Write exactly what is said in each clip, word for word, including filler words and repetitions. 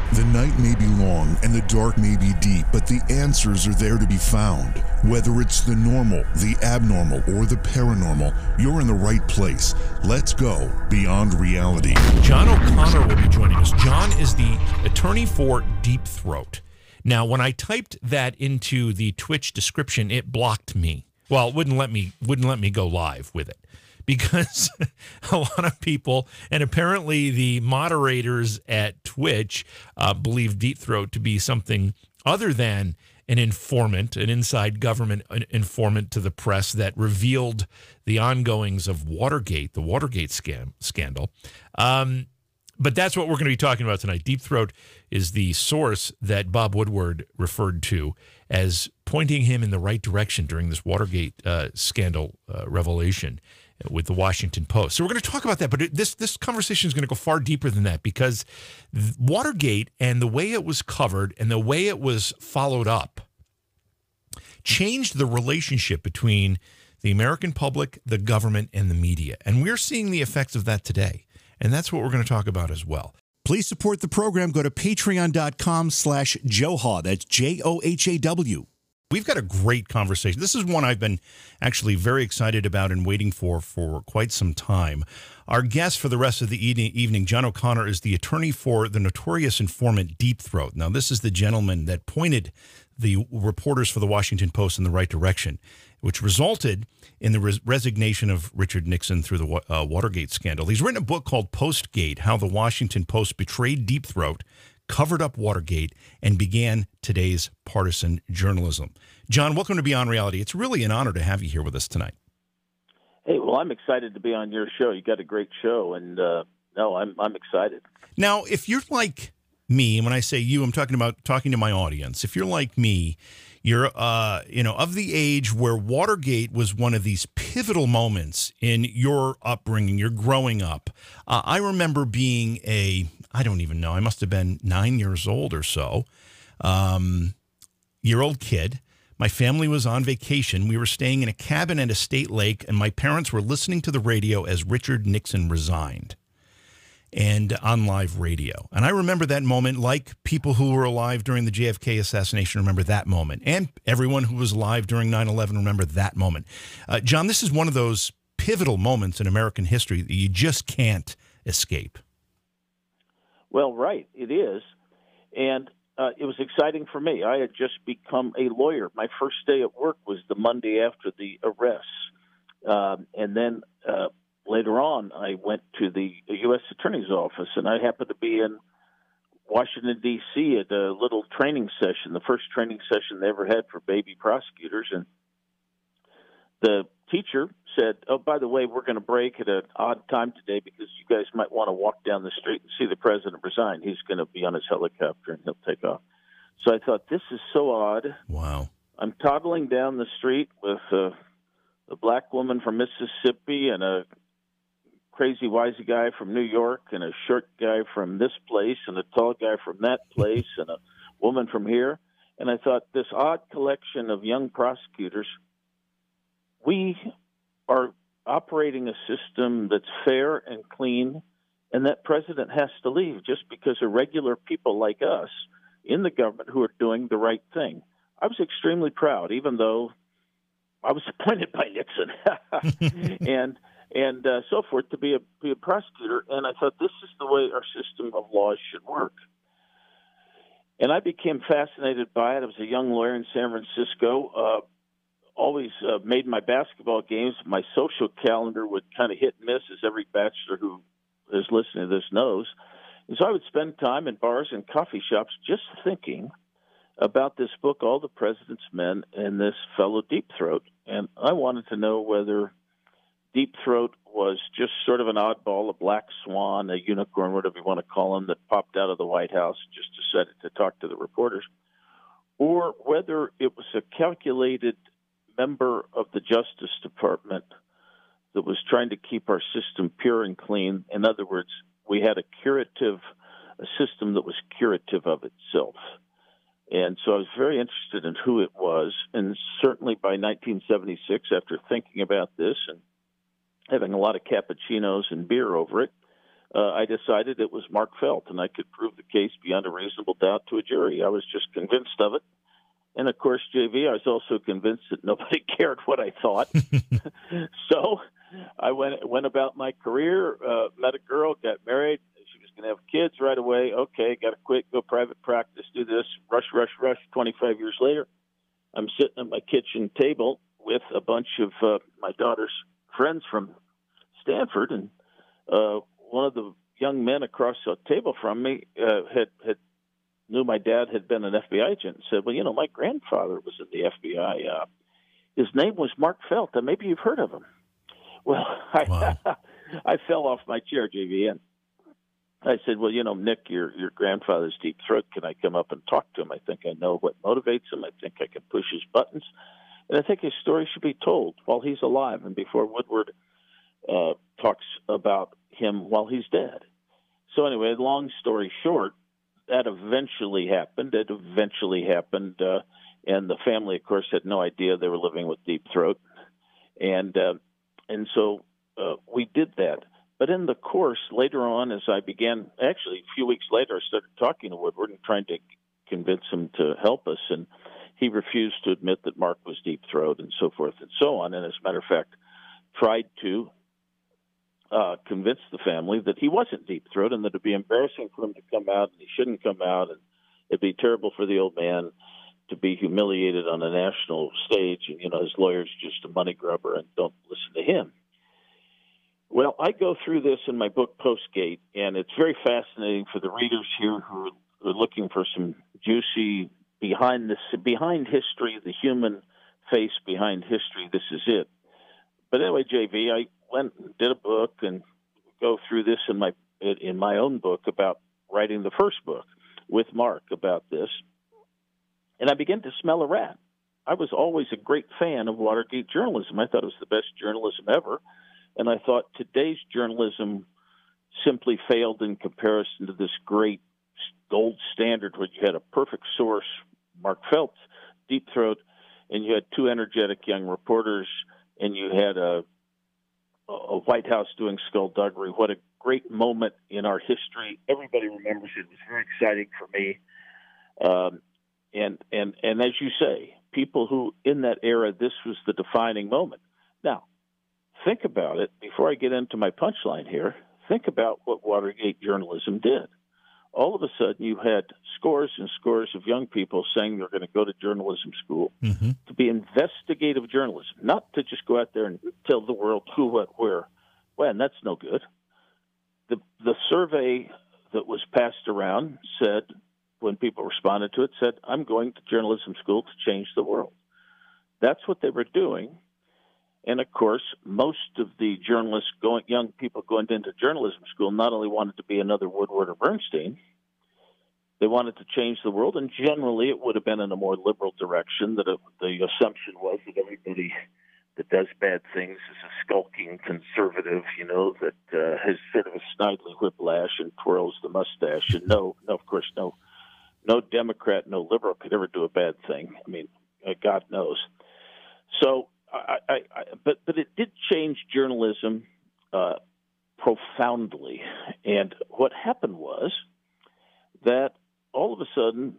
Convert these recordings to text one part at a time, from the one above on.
The night may be long and the dark may be deep, but the answers are there to be found. Whether it's the normal, the abnormal, or the paranormal, you're in the right place. Let's go beyond reality. John O'Connor will be joining us. John is the attorney for Deep Throat. Now, when I typed that into the Twitch description, it blocked me. Well, it wouldn't let me wouldn't let me go live with it. Because a lot of people, and apparently the moderators at Twitch, uh, believe Deep Throat to be something other than an informant, an inside government informant to the press that revealed the ongoings of Watergate, the Watergate scam, scandal. Um, but that's what we're going to be talking about tonight. Deep Throat is the source that Bob Woodward referred to as pointing him in the right direction during this Watergate uh, scandal uh, revelation with the Washington Post. So we're going to talk about that, but it, this this conversation is going to go far deeper than that, because Watergate and the way it was covered and the way it was followed up changed the relationship between the American public, the government, and the media. And we're seeing the effects of that today. And that's what we're going to talk about as well. Please support the program. Go to patreon.com slash Johaw. That's J O H A W. We've got a great conversation. This is one I've been actually very excited about and waiting for for quite some time. Our guest for the rest of the evening, John O'Connor, is the attorney for the notorious informant Deep Throat. Now, this is the gentleman that pointed the reporters for the Washington Post in the right direction, which resulted in the res- resignation of Richard Nixon through the uh, Watergate scandal. He's written a book called Postgate, How the Washington Post Betrayed Deep Throat, Covered Up Watergate, and Began Today's Partisan Journalism. John, welcome to Beyond Reality. It's really an honor to have you here with us tonight. Hey, well, I'm excited to be on your show. You got a great show, and uh, no, I'm I'm excited. Now, if you're like me, and when I say you, I'm talking about talking to my audience. If you're like me, you're uh, you know, of the age where Watergate was one of these pivotal moments in your upbringing, your growing up. Uh, I remember being a I don't even know. I must have been nine years old or so, um, year old kid. My family was on vacation. We were staying in a cabin at a state lake, and my parents were listening to the radio as Richard Nixon resigned, and on live radio. And I remember that moment, like people who were alive during the J F K assassination remember that moment, and everyone who was alive during nine eleven remember that moment. Uh, John, this is one of those pivotal moments in American history that you just can't escape. Well, right, it is, and uh, it was exciting for me. I had just become a lawyer. My first day at work was the Monday after the arrests, um, and then uh, later on I went to the U S Attorney's Office, and I happened to be in Washington, D C at a little training session, the first training session they ever had for baby prosecutors, and the teacher said, oh, by the way, we're going to break at an odd time today because you guys might want to walk down the street and see the president resign. He's going to be on his helicopter and he'll take off. So I thought, this is so odd. Wow. I'm toddling down the street with a, a black woman from Mississippi and a crazy wisey guy from New York and a short guy from this place and a tall guy from that place and a woman from here. And I thought, this odd collection of young prosecutors, we are operating a system that's fair and clean, and that president has to leave just because of regular people like us in the government who are doing the right thing. I was extremely proud, even though I was appointed by Nixon and and uh, so forth, to be a, be a prosecutor. And I thought, this is the way our system of laws should work. And I became fascinated by it. I was a young lawyer in San Francisco. Uh, always uh, made my basketball games. My social calendar would kind of hit and miss, as every bachelor who is listening to this knows. And so I would spend time in bars and coffee shops just thinking about this book, All the President's Men, and this fellow Deep Throat. And I wanted to know whether Deep Throat was just sort of an oddball, a black swan, a unicorn, whatever you want to call him, that popped out of the White House just to set it to talk to the reporters, or whether it was a calculated member of the Justice Department that was trying to keep our system pure and clean. In other words, we had a curative, a system that was curative of itself. And so I was very interested in who it was. And certainly by nineteen seventy-six, after thinking about this and having a lot of cappuccinos and beer over it, uh, I decided it was Mark Felt, and I could prove the case beyond a reasonable doubt to a jury. I was just convinced of it. And, of course, J V, I was also convinced that nobody cared what I thought. So I went went about my career, uh, met a girl, got married. She was going to have kids right away. Okay, got to quit, go private practice, do this, rush, rush, rush. twenty-five years later, I'm sitting at my kitchen table with a bunch of uh, my daughter's friends from Stanford, and uh, one of the young men across the table from me uh, had, had knew my dad had been an F B I agent and said, well, you know, my grandfather was in the F B I. Uh, his name was Mark Felt, and maybe you've heard of him. Well, I, wow. I fell off my chair, J V, and I said, well, you know, Nick, your your grandfather's deep throat. Can I come up and talk to him? I think I know what motivates him. I think I can push his buttons. And I think his story should be told while he's alive and before Woodward uh, talks about him while he's dead. So anyway, long story short, that eventually happened. It eventually happened, uh, and the family, of course, had no idea they were living with deep throat. And uh, and so uh, we did that. But in the course, later on, as I began, actually a few weeks later, I started talking to Woodward and trying to convince him to help us, and he refused to admit that Mark was deep throat and so forth and so on. And as a matter of fact, tried to uh, convince the family that he wasn't deep throat and that it'd be embarrassing for him to come out and he shouldn't come out, and it'd be terrible for the old man to be humiliated on a national stage. And, you know, his lawyer's just a money grubber and don't listen to him. Well, I go through this in my book, Postgate, and it's very fascinating for the readers here who are looking for some juicy behind this, behind history, the human face behind history. This is it. But anyway, J V, I went and did a book and go through this in my in my own book about writing the first book with Mark about this, and I began to smell a rat. I was always a great fan of Watergate journalism. I thought it was the best journalism ever. And I thought today's journalism simply failed in comparison to this great gold standard where you had a perfect source, Mark Felt, deep throat, and you had two energetic young reporters, and you had a, a White House doing skullduggery. What a great moment in our history. Everybody remembers it. It was very exciting for me. Um, and, and, and as you say, people who in that era, this was the defining moment. Now, think about it. Before I get into my punchline here, think about what Watergate journalism did. All of a sudden, you had scores and scores of young people saying they're going to go to journalism school mm-hmm. to be investigative journalism, not to just go out there and tell the world who, what, where. When, that's no good. The the survey that was passed around said, when people responded to it, said, I'm going to journalism school to change the world. That's what they were doing. And, of course, most of the journalists, going, young people going into journalism school, not only wanted to be another Woodward or Bernstein, they wanted to change the world, and generally it would have been in a more liberal direction. That it, the assumption was that everybody that does bad things is a skulking conservative, you know, that uh, has sort of a snidely whiplash and twirls the mustache. And no, no, of course, no, no Democrat, no liberal could ever do a bad thing. I mean, uh, God knows. So. I, I, I, but but it did change journalism uh, profoundly. And what happened was that all of a sudden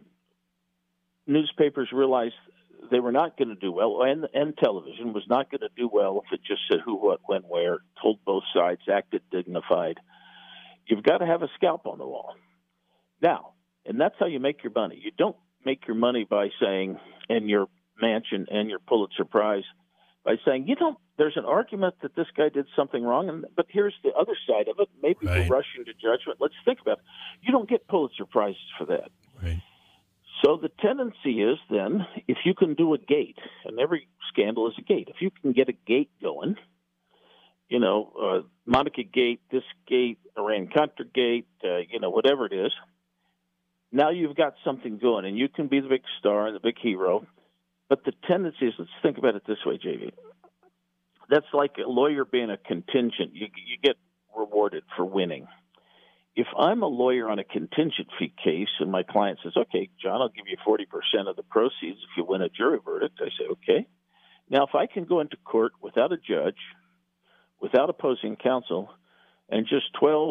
newspapers realized they were not going to do well, and, and television was not going to do well if it just said who, what, when, where, told both sides, acted dignified. You've got to have a scalp on the wall. Now, and that's how you make your money. You don't make your money by saying, and your mansion and your Pulitzer Prize, by saying, you know, there's an argument that this guy did something wrong, and but here's the other side of it. Maybe right. we're rushing to judgment. Let's think about it. You don't get Pulitzer Prizes for that. Right. So the tendency is then, if you can do a gate, and every scandal is a gate, if you can get a gate going, you know, uh, Monica Gate, this gate, Iran-Contra Gate, uh, you know, whatever it is, now you've got something going, and you can be the big star and the big hero. But the tendency is, let's think about it this way, J V. That's like a lawyer being a contingent. You, you get rewarded for winning. If I'm a lawyer on a contingent fee case and my client says, okay, John, I'll give you forty percent of the proceeds if you win a jury verdict, I say, okay. Now, if I can go into court without a judge, without opposing counsel, and just twelve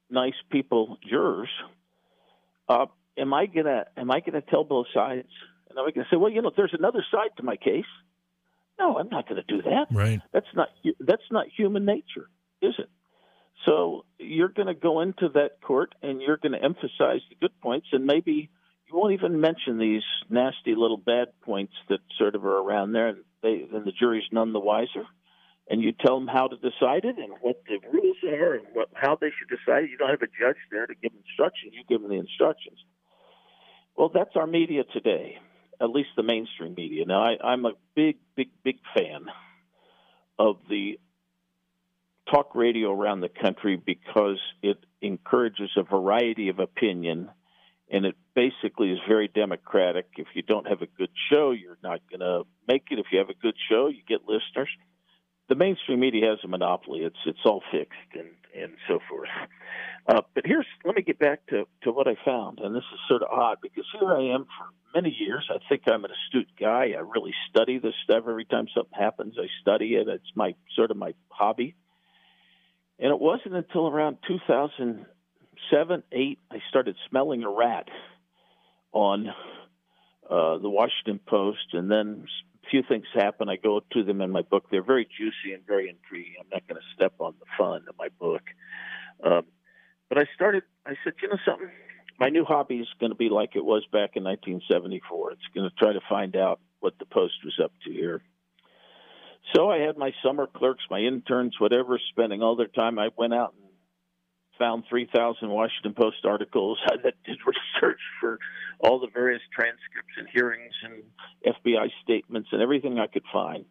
nice people jurors, uh, am I gonna am I gonna tell both sides? And am I gonna say, well, you know, there's another side to my case? No, I'm not going to do that. Right. That's not that's not human nature, is it? So you're going to go into that court and you're going to emphasize the good points, and maybe you won't even mention these nasty little bad points that sort of are around there, and, they, and the jury's none the wiser. And you tell them how to decide it and what the rules are and what, how they should decide it. You don't have a judge there to give instructions. You give them the instructions. Well, that's our media today, at least the mainstream media. Now, I, I'm a big, big, big fan of the talk radio around the country because it encourages a variety of opinion, and it basically is very democratic. If you don't have a good show, you're not going to make it. If you have a good show, you get listeners. The mainstream media has a monopoly. It's it's all fixed and, and so forth. Uh, but here's let me get back to, to what I found, and this is sort of odd because here I am for many years. I think I'm an astute guy. I really study this stuff. Every time something happens, I study it. It's my sort of my hobby. And it wasn't until around two thousand seven, eight, I started smelling a rat on uh, the Washington Post, and then a few things happen. I go to them in my book. They're very juicy and very intriguing. I'm not going to step on the fun of my book. Um, but I started, I said, you know something? My new hobby is going to be like it was back in nineteen seventy-four. It's going to try to find out what the Post was up to here. So I had my summer clerks, my interns, whatever, spending all their time. I went out and found three thousand Washington Post articles. I did research for all the various transcripts and hearings and F B I statements and everything I could find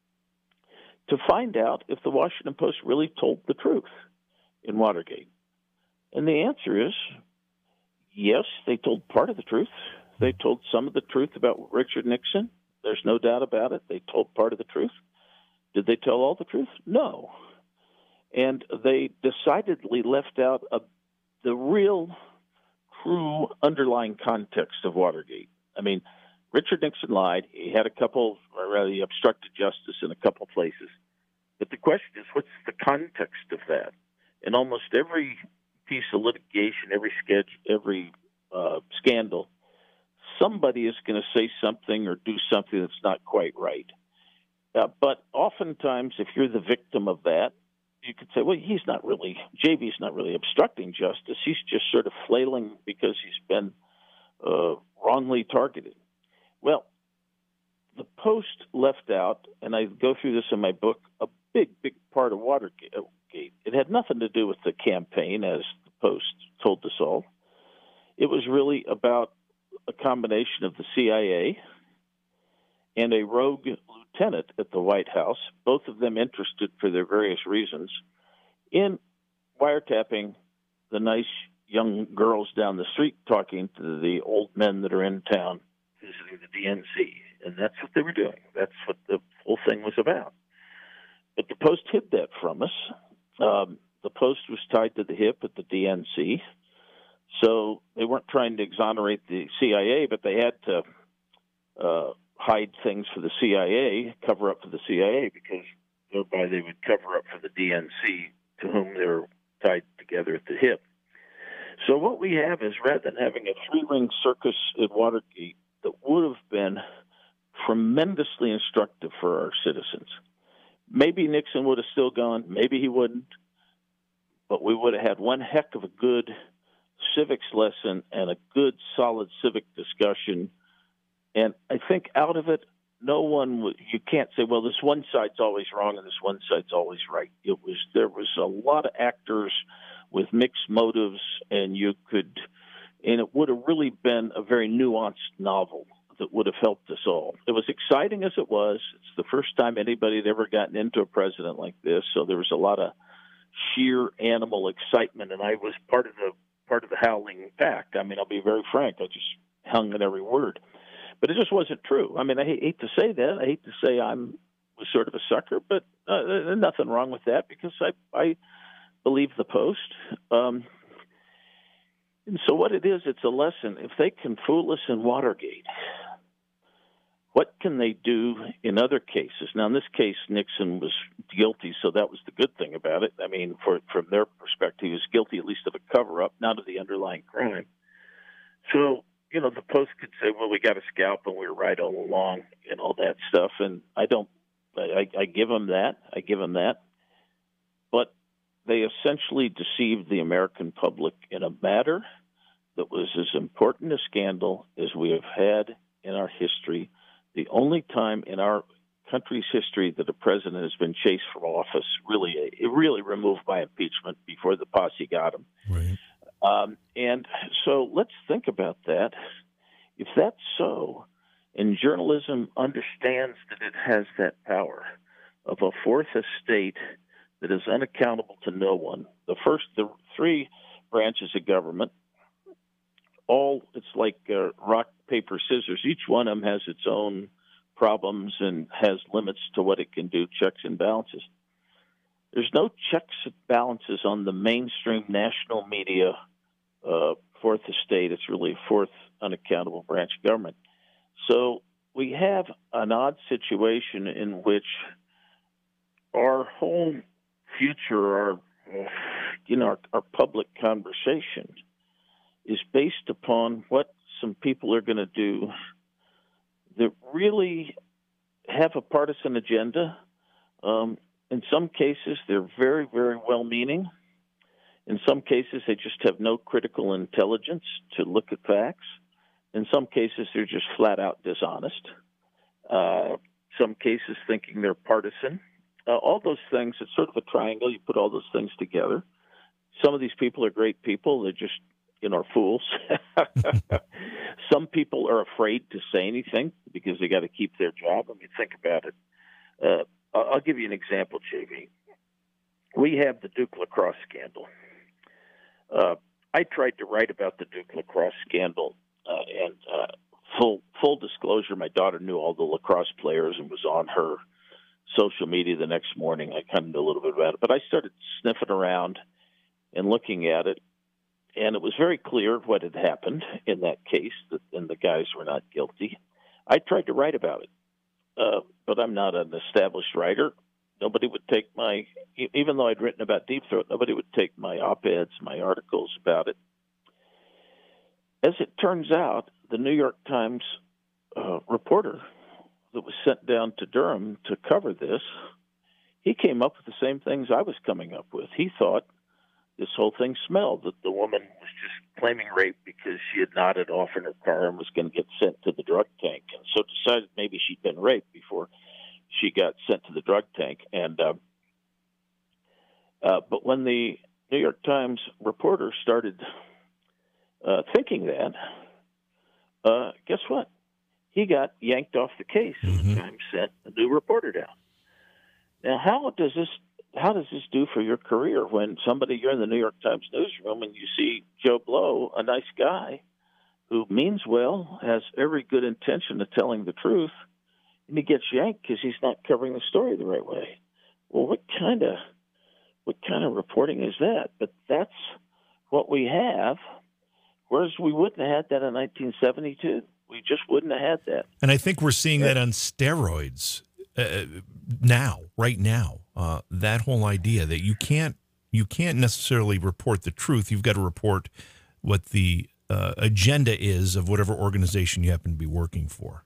to find out if the Washington Post really told the truth in Watergate. And the answer is yes, they told part of the truth. They told some of the truth about Richard Nixon. There's no doubt about it. They told part of the truth. Did they tell all the truth? No. And they decidedly left out a, the real, true underlying context of Watergate. I mean, Richard Nixon lied. He had a couple, or rather, he obstructed justice in a couple places. But the question is, what's the context of that? In almost every piece of litigation, every sketch, every uh, scandal, somebody is going to say something or do something that's not quite right. Uh, but oftentimes, if you're the victim of that, you could say, well, he's not really, J B's not really obstructing justice. He's just sort of flailing because he's been uh, wrongly targeted. Well, the Post left out, and I go through this in my book, a big, big part of Watergate. It had nothing to do with the campaign, as the Post told us all. It was really about a combination of the C I A and a rogue lieutenant at the White House, both of them interested for their various reasons, in wiretapping the nice young girls down the street talking to the old men that are in town visiting the D N C. And that's what they were doing. That's what the whole thing was about. But the Post hid that from us. Um, the Post was tied to the hip at the D N C. So they weren't trying to exonerate the C I A, but they had to uh, hide things for the C I A, cover up for the C I A, because thereby they would cover up for the D N C, to whom they were tied together at the hip. So what we have is, rather than having a three-ring circus at Watergate that would have been tremendously instructive for our citizens, maybe Nixon would have still gone, maybe he wouldn't, but we would have had one heck of a good civics lesson and a good, solid civic discussion. And I think out of it, no one would, you can't say, well, this one side's always wrong and this one side's always right. It was, there was a lot of actors with mixed motives, and you could, and it would have really been a very nuanced novel that would have helped us all. It was exciting as it was. It's the first time anybody had ever gotten into a president like this, so there was a lot of sheer animal excitement, and I was part of the part of the howling pack. I mean, I'll be very frank. I just hung at every word. But it just wasn't true. I mean, I hate to say that. I hate to say I'm was sort of a sucker, but uh, there's nothing wrong with that, because I, I believe the Post. Um, and so what it is, it's a lesson. If they can fool us in Watergate, what can they do in other cases? Now, in this case, Nixon was guilty, so that was the good thing about it. I mean, for, from their perspective, he was guilty at least of a cover-up, not of the underlying crime. So, you know, the Post could say, well, we got a scalp and we were right all along and all that stuff. And I don't, I, I give them that. I give them that. But they essentially deceived the American public in a matter that was as important a scandal as we have had in our history. The only time in our country's history that a president has been chased from office, really, really removed by impeachment before the posse got him. Right. Um, and so let's think about that. If that's so, and journalism understands that it has that power of a fourth estate that is unaccountable to no one, the first, the three branches of government, all, it's like uh, rock, paper, scissors. Each one of them has its own problems and has limits to what it can do, checks and balances. There's no checks and balances on the mainstream national media uh, fourth estate. It's really a fourth unaccountable branch of government. So we have an odd situation in which our whole future, our you know, our, our public conversation is based upon what some people are going to do that really have a partisan agenda. Um, in some cases, they're very, very well-meaning. In some cases, they just have no critical intelligence to look at facts. In some cases, they're just flat-out dishonest. Uh, some cases, thinking they're partisan. Uh, all those things, it's sort of a triangle. You put all those things together. Some of these people are great people. They're just, you know, fools. Some people are afraid to say anything because they got to keep their job. I mean, think about it. Uh, I'll give you an example, J V. We have the Duke lacrosse scandal. Uh, I tried to write about the Duke lacrosse scandal, uh, and uh, full full disclosure, my daughter knew all the lacrosse players and was on her social media the next morning. I kind of knew a little bit about it, but I started sniffing around and looking at it, and it was very clear what had happened in that case, that, and the guys were not guilty. I tried to write about it, uh, but I'm not an established writer. Nobody would take my, even though I'd written about Deep Throat, nobody would take my op-eds, my articles about it. As it turns out, the New York Times uh, reporter that was sent down to Durham to cover this, he came up with the same things I was coming up with. He thought this whole thing smelled, that the woman was just claiming rape because she had nodded off in her car and was going to get sent to the drug tank, and so decided maybe she'd been raped before she got sent to the drug tank. And uh, uh, but when the New York Times reporter started uh, thinking that, uh, guess what? He got yanked off the case, and mm-hmm. the Times sent a new reporter down. Now, how does this how does this do for your career when somebody, you're in the New York Times newsroom and you see Joe Blow, a nice guy who means well, has every good intention of telling the truth, and he gets yanked because he's not covering the story the right way? Well, what kind of what kind of reporting is that? But that's what we have, whereas we wouldn't have had that in nineteen seventy-two. We just wouldn't have had that. And I think we're seeing yeah. that on steroids uh, now, right now. Uh, that whole idea that you can't you can't necessarily report the truth. You've got to report what the uh, agenda is of whatever organization you happen to be working for.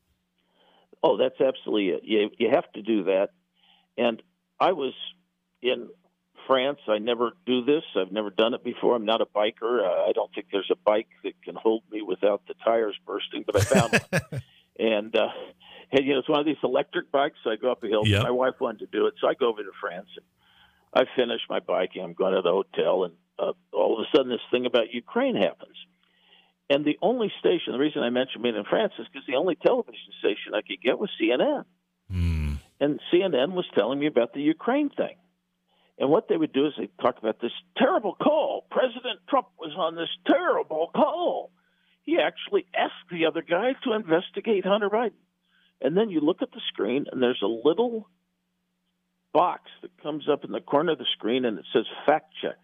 Oh, that's absolutely it. You, you have to do that. And I was in France. I never do this. I've never done it before. I'm not a biker. Uh, I don't think there's a bike that can hold me without the tires bursting, but I found one. And, uh, and, you know, it's one of these electric bikes. So I go up a hill. Yep. My wife wanted to do it, so I go over to France. And I finish my biking. I'm going to the hotel, and uh, all of a sudden this thing about Ukraine happens. And the only station, the reason I mentioned being in France is because the only television station I could get was C N N. Mm. And C N N was telling me about the Ukraine thing. And what they would do is they'd talk about this terrible call. President Trump was on this terrible call. He actually asked the other guy to investigate Hunter Biden. And then you look at the screen, and there's a little box that comes up in the corner of the screen, and it says fact check.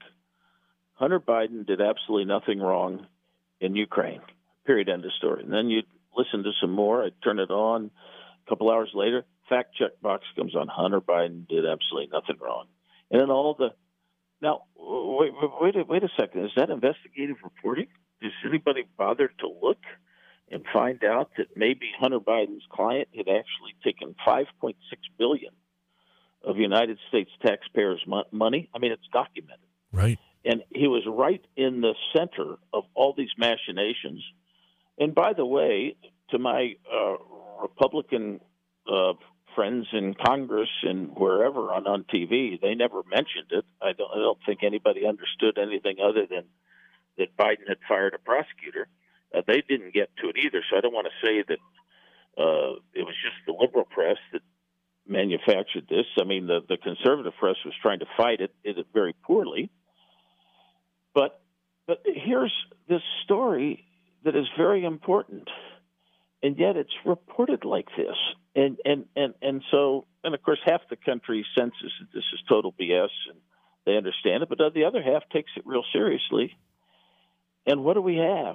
Hunter Biden did absolutely nothing wrong in Ukraine, period, end of story. And then you listen to some more. I turn it on. A couple hours later, fact check box comes on. Hunter Biden did absolutely nothing wrong. And then all the now wait wait wait, wait a second. Is that investigative reporting? Does anybody bother to look and find out that maybe Hunter Biden's client had actually taken five point six billion dollars of United States taxpayers' money? I mean, it's documented. Right. And he was right in the center of all these machinations. And by the way, to my uh, Republican uh, friends in Congress and wherever on, on T V, they never mentioned it. I don't, I don't think anybody understood anything other than that Biden had fired a prosecutor. Uh, they didn't get to it either. So I don't want to say that uh, it was just the liberal press that manufactured this. I mean, the, the conservative press was trying to fight it, did it very poorly. But but here's this story that is very important, and yet it's reported like this. And and, and, and so, and of course, half the country senses that this is total B S, and they understand it, but the other half takes it real seriously. And what do we have?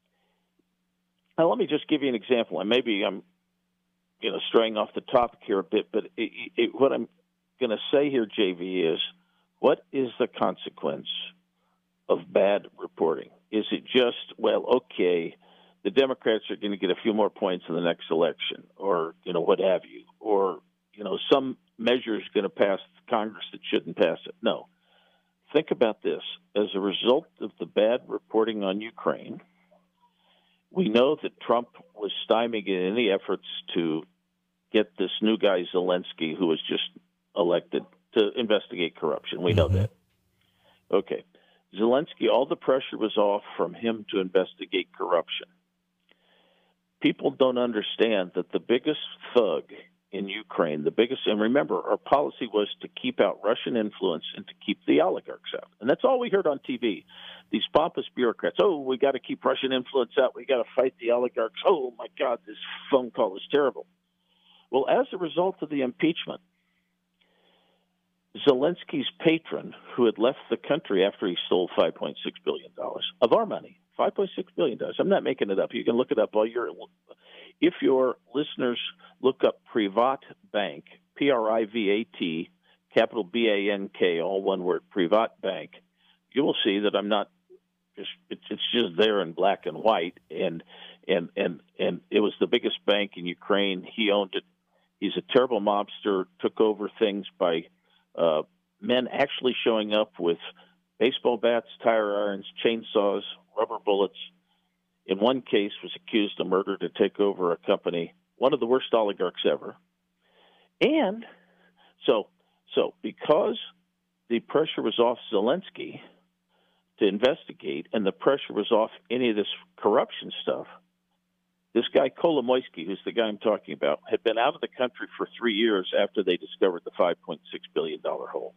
Now, let me just give you an example, and maybe I'm you know, straying off the topic here a bit, but it, it, what I'm going to say here, J V, is what is the consequence of bad reporting? Is it just, well, okay, the Democrats are going to get a few more points in the next election, or, you know, what have you, or, you know, some measure is going to pass Congress that shouldn't pass it? No. Think about this. As a result of the bad reporting on Ukraine, we know that Trump was stymieing any efforts to get this new guy, Zelensky, who was just elected, to investigate corruption. We know mm-hmm. that. Okay. Zelensky, all the pressure was off from him to investigate corruption. People don't understand that the biggest thug in Ukraine, the biggest, and remember, our policy was to keep out Russian influence and to keep the oligarchs out. And that's all we heard on T V. These pompous bureaucrats, oh, we got to keep Russian influence out. We got to fight the oligarchs. Oh, my God, this phone call is terrible. Well, as a result of the impeachment, Zelensky's patron, who had left the country after he stole five point six billion dollars of our money, five point six billion dollars. I'm not making it up. You can look it up while you're – if your listeners look up Privat Bank, P R I V A T, capital B A N K, all one word, Privat Bank, you will see that I'm not just – it's just there in black and white, and and and and it was the biggest bank in Ukraine. He owned it. He's a terrible mobster, took over things by – Uh, men actually showing up with baseball bats, tire irons, chainsaws, rubber bullets. In one case, was accused of murder to take over a company, one of the worst oligarchs ever. And so, so because the pressure was off Zelensky to investigate, and the pressure was off any of this corruption stuff, this guy, Kolomoisky, who's the guy I'm talking about, had been out of the country for three years after they discovered the five point six billion dollars hole.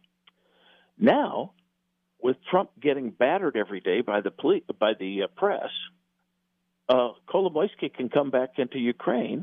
Now, with Trump getting battered every day by the police, by the uh, press, uh, Kolomoisky can come back into Ukraine,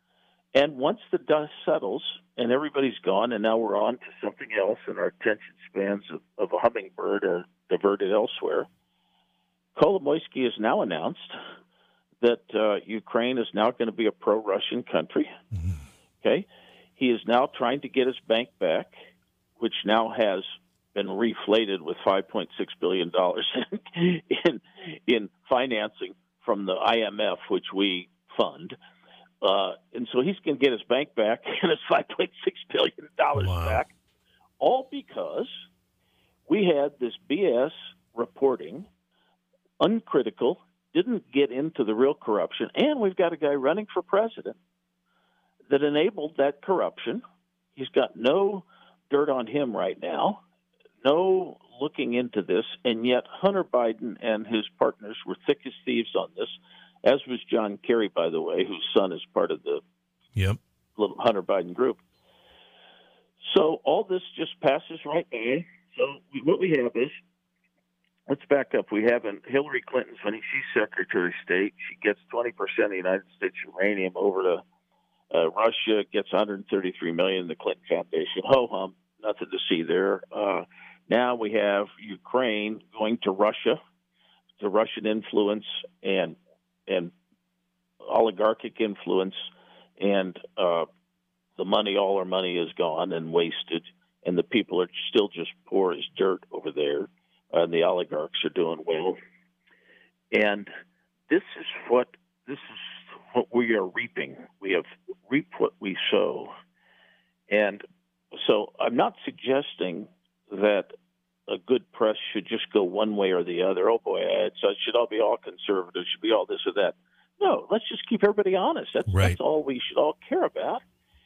and once the dust settles and everybody's gone, and now we're on to something else, and our attention spans of, of a hummingbird are diverted elsewhere, Kolomoisky has now announced that uh, Ukraine is now going to be a pro-Russian country. Mm-hmm. Okay, he is now trying to get his bank back, which now has been reflated with five point six billion dollars in, in in financing from the I M F, which we fund. Uh, and so he's going to get his bank back and his five point six billion dollars wow. back, all because we had this B S reporting, uncritical, didn't get into the real corruption, and we've got a guy running for president that enabled that corruption. He's got no dirt on him right now, no looking into this, and yet Hunter Biden and his partners were thick as thieves on this, as was John Kerry, by the way, whose son is part of the yep. little Hunter Biden group. So all this just passes right by. So what we have is, let's back up. We have in Hillary Clinton's money. She's Secretary of State. She gets twenty percent of the United States uranium over to uh, Russia, gets one hundred thirty-three million dollars in the Clinton Foundation. Ho-hum, nothing to see there. Uh, now we have Ukraine going to Russia, to Russian influence and and oligarchic influence, and uh, the money, all our money is gone and wasted, and the people are still just poor as dirt over there, uh, and the oligarchs are doing well. And this is what this is what we are reaping. We have reaped what we sow. And so I'm not suggesting that a good press should just go one way or the other. Oh, boy, it should all be all conservative, should be all this or that. No, let's just keep everybody honest. That's, right. that's all we should all care about.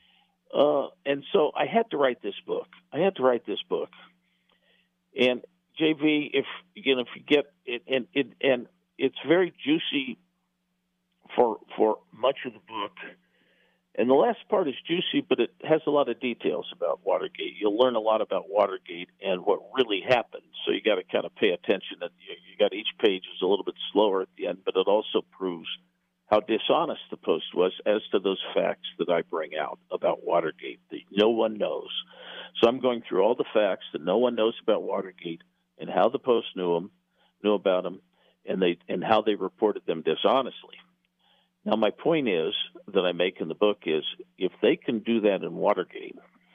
Uh, and so I had to write this book. I had to write this book. And, J V, if, you know, if you get it, and, it, and it's very juicy for for much of the book. And the last part is juicy, but it has a lot of details about Watergate. You'll learn a lot about Watergate and what really happened. So you got to kind of pay attention. That you, you got each page is a little bit slower at the end, but it also proves how dishonest the Post was as to those facts that I bring out about Watergate that no one knows. So I'm going through all the facts that no one knows about Watergate and how the Post knew them, knew about them, and they and how they reported them dishonestly. Now, my point is that I make in the book is if they can do that in Watergate,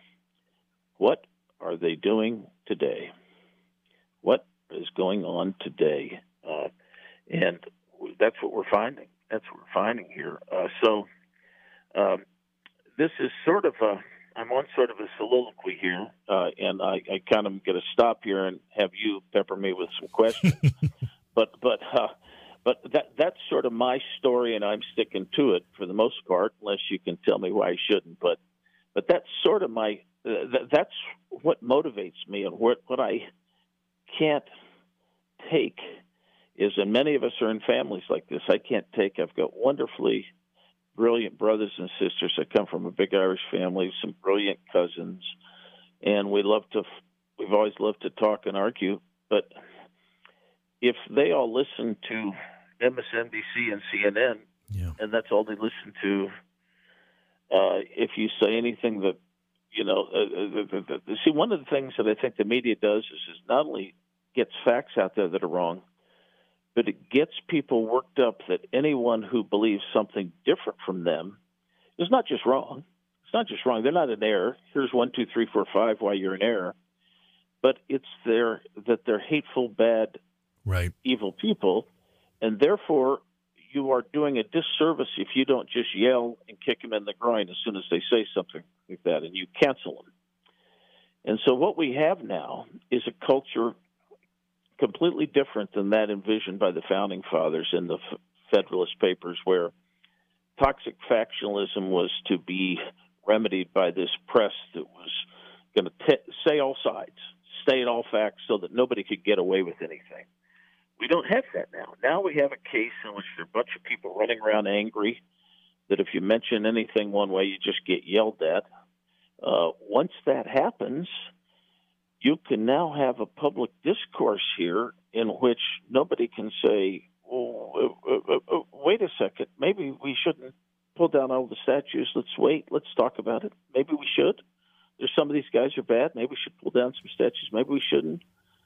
what are they doing today? What is going on today? Uh, and that's what we're finding. That's what we're finding here. Uh, so um, this is sort of a, I'm on sort of a soliloquy here, uh, and I, I kind of going to stop here and have you pepper me with some questions. but, but, uh, But that that's sort of my story, and I'm sticking to it for the most part, unless you can tell me why I shouldn't. But but that's sort of my uh, th- that's what motivates me, and what what I can't take is, and many of us are in families like this. I can't take. I've got wonderfully brilliant brothers and sisters. I come from a big Irish family, some brilliant cousins, and we love to. We've always loved to talk and argue, but if they all listen to M S N B C and C N N, yeah. and that's all they listen to, uh, if you say anything that, you know, uh, the, the, the, see, one of the things that I think the media does is, is not only gets facts out there that are wrong, but it gets people worked up that anyone who believes something different from them is not just wrong. It's not just wrong. They're not in error. Here's one, two, three, four, five, why you're in error. But it's their, that they're hateful, bad, right, evil people, and therefore you are doing a disservice if you don't just yell and kick them in the groin as soon as they say something like that, and you cancel them. And so what we have now is a culture completely different than that envisioned by the Founding Fathers in the Federalist Papers, where toxic factionalism was to be remedied by this press that was going to say all sides, state all facts so that nobody could get away with anything. We don't have that now. Now we have a case in which there are a bunch of people running around angry that if you mention anything one way, you just get yelled at. Uh, once that happens, you can now have a public discourse here in which nobody can say, oh, uh, uh, uh, wait a second, maybe we shouldn't pull down all the statues. Let's wait. Let's talk about it. Maybe we should. There's some of these guys are bad. Maybe we should pull down some statues. Maybe we shouldn't.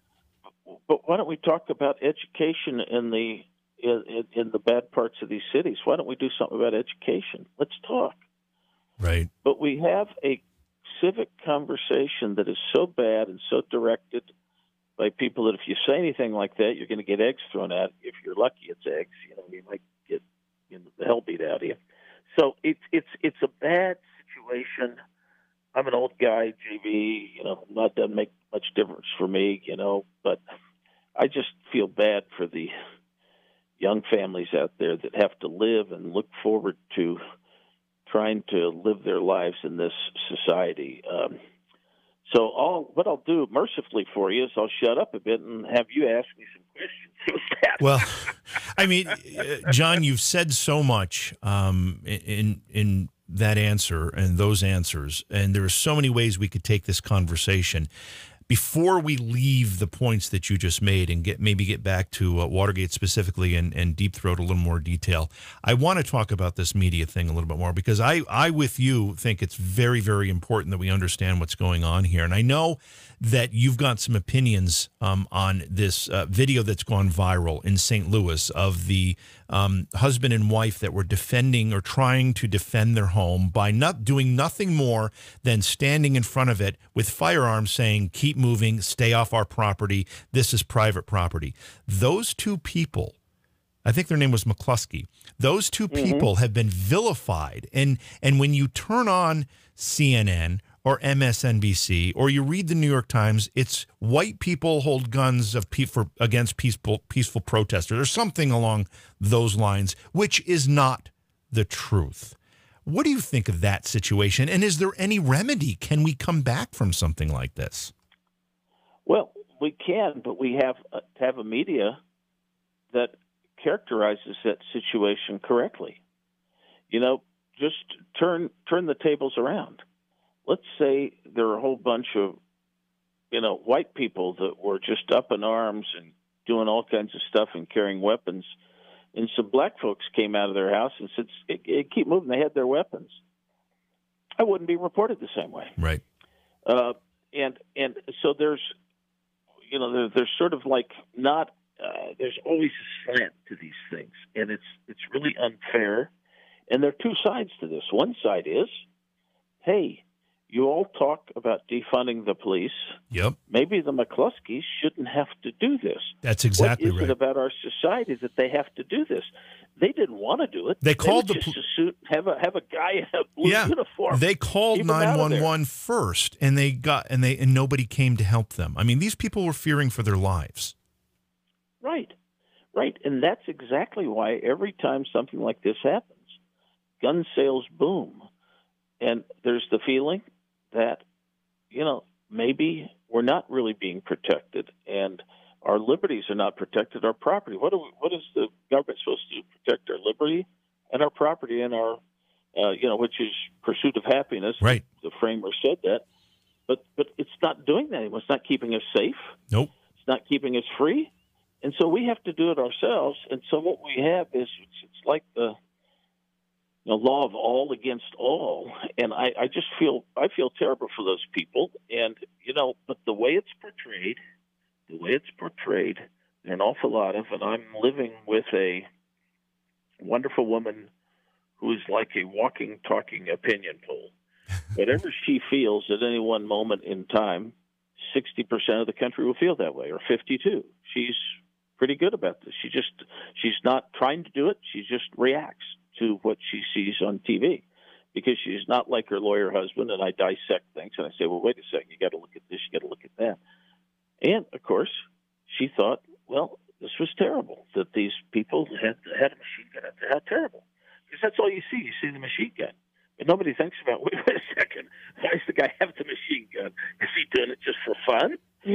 But why don't we talk about education in the in, in the bad parts of these cities? Why don't we do something about education? Let's talk. Right. But we have a civic conversation that is so bad and so directed by people that if you say anything like that, you're going to get eggs thrown at. If you're lucky, it's eggs. You know, you might get you know, the hell beat out of you. So it's it's it's a bad situation. I'm an old guy, J V. You know, that doesn't make much difference for me. You know, but I just feel bad for the young families out there that have to live and look forward to trying to live their lives in this society. Um, so all, what I'll do mercifully for you is I'll shut up a bit and have you ask me some questions. Well, I mean, John, you've said so much um, in in that answer and those answers, and there are so many ways we could take this conversation. before we leave the points that you just made and get maybe get back to uh, Watergate specifically and, and Deep Throat a little more detail, I want to talk about this media thing a little bit more, because I, I, with you, think it's very, very important that we understand what's going on here. And I know that you've got some opinions um, on this uh, video that's gone viral in Saint Louis of the um, husband and wife that were defending or trying to defend their home by not doing nothing more than standing in front of it with firearms saying, keep moving, stay off our property, this is private property. Those two people, I think their name was McCluskey, those two mm-hmm. people have been vilified. And, and when you turn on C N N or M S N B C, or you read the New York Times, it's white people hold guns of pe- for against peaceful peaceful protesters, or something along those lines, which is not the truth. What do you think of that situation? And is there any remedy? Can we come back from something like this? Well, we can, but we have uh, to have a media that characterizes that situation correctly. You know, just turn turn the tables around. Let's say there are a whole bunch of, you know, white people that were just up in arms and doing all kinds of stuff and carrying weapons, and some black folks came out of their house and said, it, it, keep moving, they had their weapons. I wouldn't be reported the same way. Right. Uh, and and so there's, you know, there, there's sort of like not, uh, there's always a slant to these things, and it's it's really unfair. And there are two sides to this. One side is, hey, you all talk about defunding the police. Yep. Maybe the McCluskeys shouldn't have to do this. That's exactly right. What is it about our society that they have to do this? They didn't want to do it. They called they the just pol- have a have a guy in a blue yeah. uniform. They called nine one one first, and they got and they and nobody came to help them. I mean, these people were fearing for their lives. Right, right, and that's exactly why every time something like this happens, gun sales boom, and there's the feeling that, you know, maybe we're not really being protected, and our liberties are not protected, our property. What, do we, what is the government supposed to do? Protect our liberty and our property and our, uh, you know, which is pursuit of happiness. Right. The framer said that. But but it's not doing that anymore. It's not keeping us safe. Nope. It's not keeping us free. And so we have to do it ourselves. And so what we have is it's, it's like the, the law of all against all, and I, I just feel I feel terrible for those people. And you know, but the way it's portrayed, the way it's portrayed, there are an awful lot of. And I'm living with a wonderful woman who is like a walking, talking opinion poll. Whatever she feels at any one moment in time, sixty percent of the country will feel that way, or fifty-two. She's pretty good about this. She just she's not trying to do it. She just reacts to what she sees on T V, because she's not like her lawyer husband, and I dissect things, and I say, well, wait a second, you got to look at this, you got to look at that. And, of course, she thought, well, this was terrible, that these people had, had a machine gun out there. How terrible. Because that's all you see. You see the machine gun. But nobody thinks about, wait, wait a second, why does the guy have the machine gun? Is he doing it just for fun?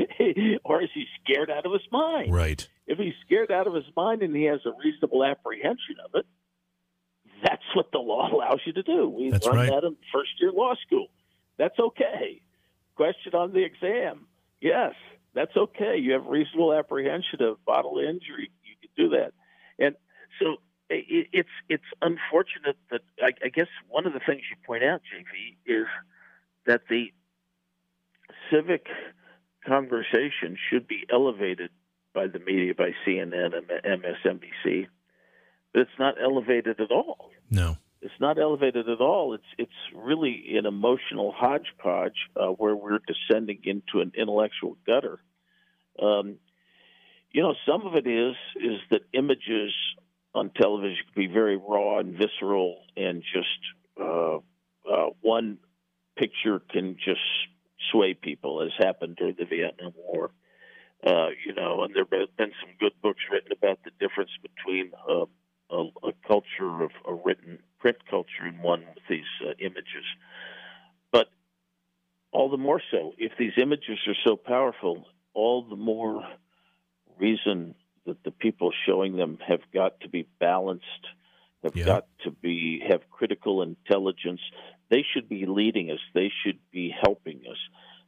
Or is he scared out of his mind? Right. If he's scared out of his mind and he has a reasonable apprehension of it, that's what the law allows you to do. We That's learned right. that in first-year law school. That's okay. Question on the exam, yes, that's okay. You have reasonable apprehension of bodily injury. You can do that. And so it, it's it's unfortunate that I, I guess one of the things you point out, J V, is that the civic conversation should be elevated by the media, by C N N and M S N B C. But it's not elevated at all. No. It's not elevated at all. It's it's really an emotional hodgepodge uh, where we're descending into an intellectual gutter. Um, you know, some of it is is that images on television can be very raw and visceral, and just uh, uh, one picture can just sway people, as happened during the Vietnam War. Uh, you know, and there have been some good books written about the difference between uh, a, a culture of a written print culture and one with these uh, images. But all the more so, if these images are so powerful, all the more reason that the people showing them have got to be balanced, have Yeah. got to be have critical intelligence. They should be leading us. They should be helping us.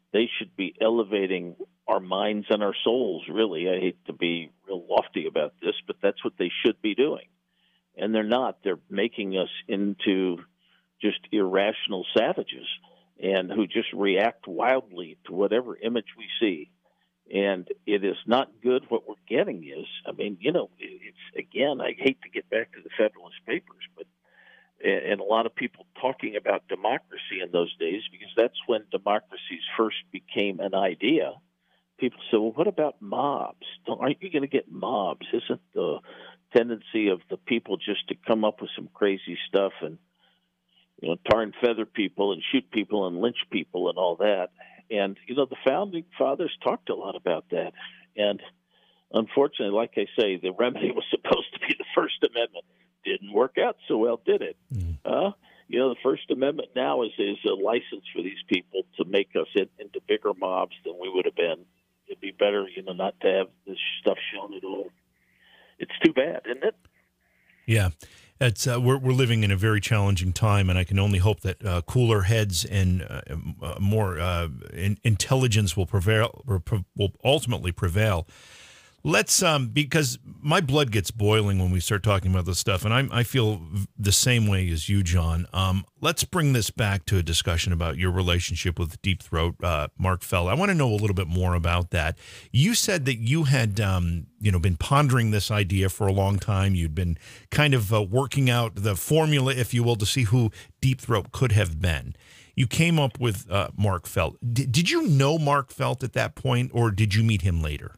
they should be elevating our minds and our souls, really. I hate to be real lofty about this, but that's what they should be doing. And they're not. They're making us into just irrational savages and who just react wildly to whatever image we see. And it is not good. What we're getting is, I mean, you know, it's, again, I hate to get back to the Federalist Papers, but and a lot of people talking about democracy in those days, because that's when democracies first became an idea. People say, well, what about mobs? Don't, aren't you going to get mobs? Isn't the tendency of the people just to come up with some crazy stuff and, you know, tar and feather people and shoot people and lynch people and all that? And, you know, the founding fathers talked a lot about that. And unfortunately, like I say, the remedy was supposed to be the First Amendment. Didn't work out so well, did it? Mm. Uh, you know, the First Amendment now is, is a license for these people to make us in, into bigger mobs than we would have been. It'd be better, you know, not to have this stuff shown at all. It's too bad, isn't it? Yeah. It's, uh, we're, we're living in a very challenging time, and I can only hope that uh, cooler heads and uh, uh, more uh, in, intelligence will prevail, or pre- will ultimately prevail. Let's, um, because my blood gets boiling when we start talking about this stuff, and I, I feel the same way as you, John. Um, let's bring this back to a discussion about your relationship with Deep Throat, uh, Mark Felt. I want to know a little bit more about that. You said that you had, um, you know, been pondering this idea for a long time. You'd been kind of uh, working out the formula, if you will, to see who Deep Throat could have been. You came up with uh, Mark Felt. D- did you know Mark Felt at that point, or did you meet him later?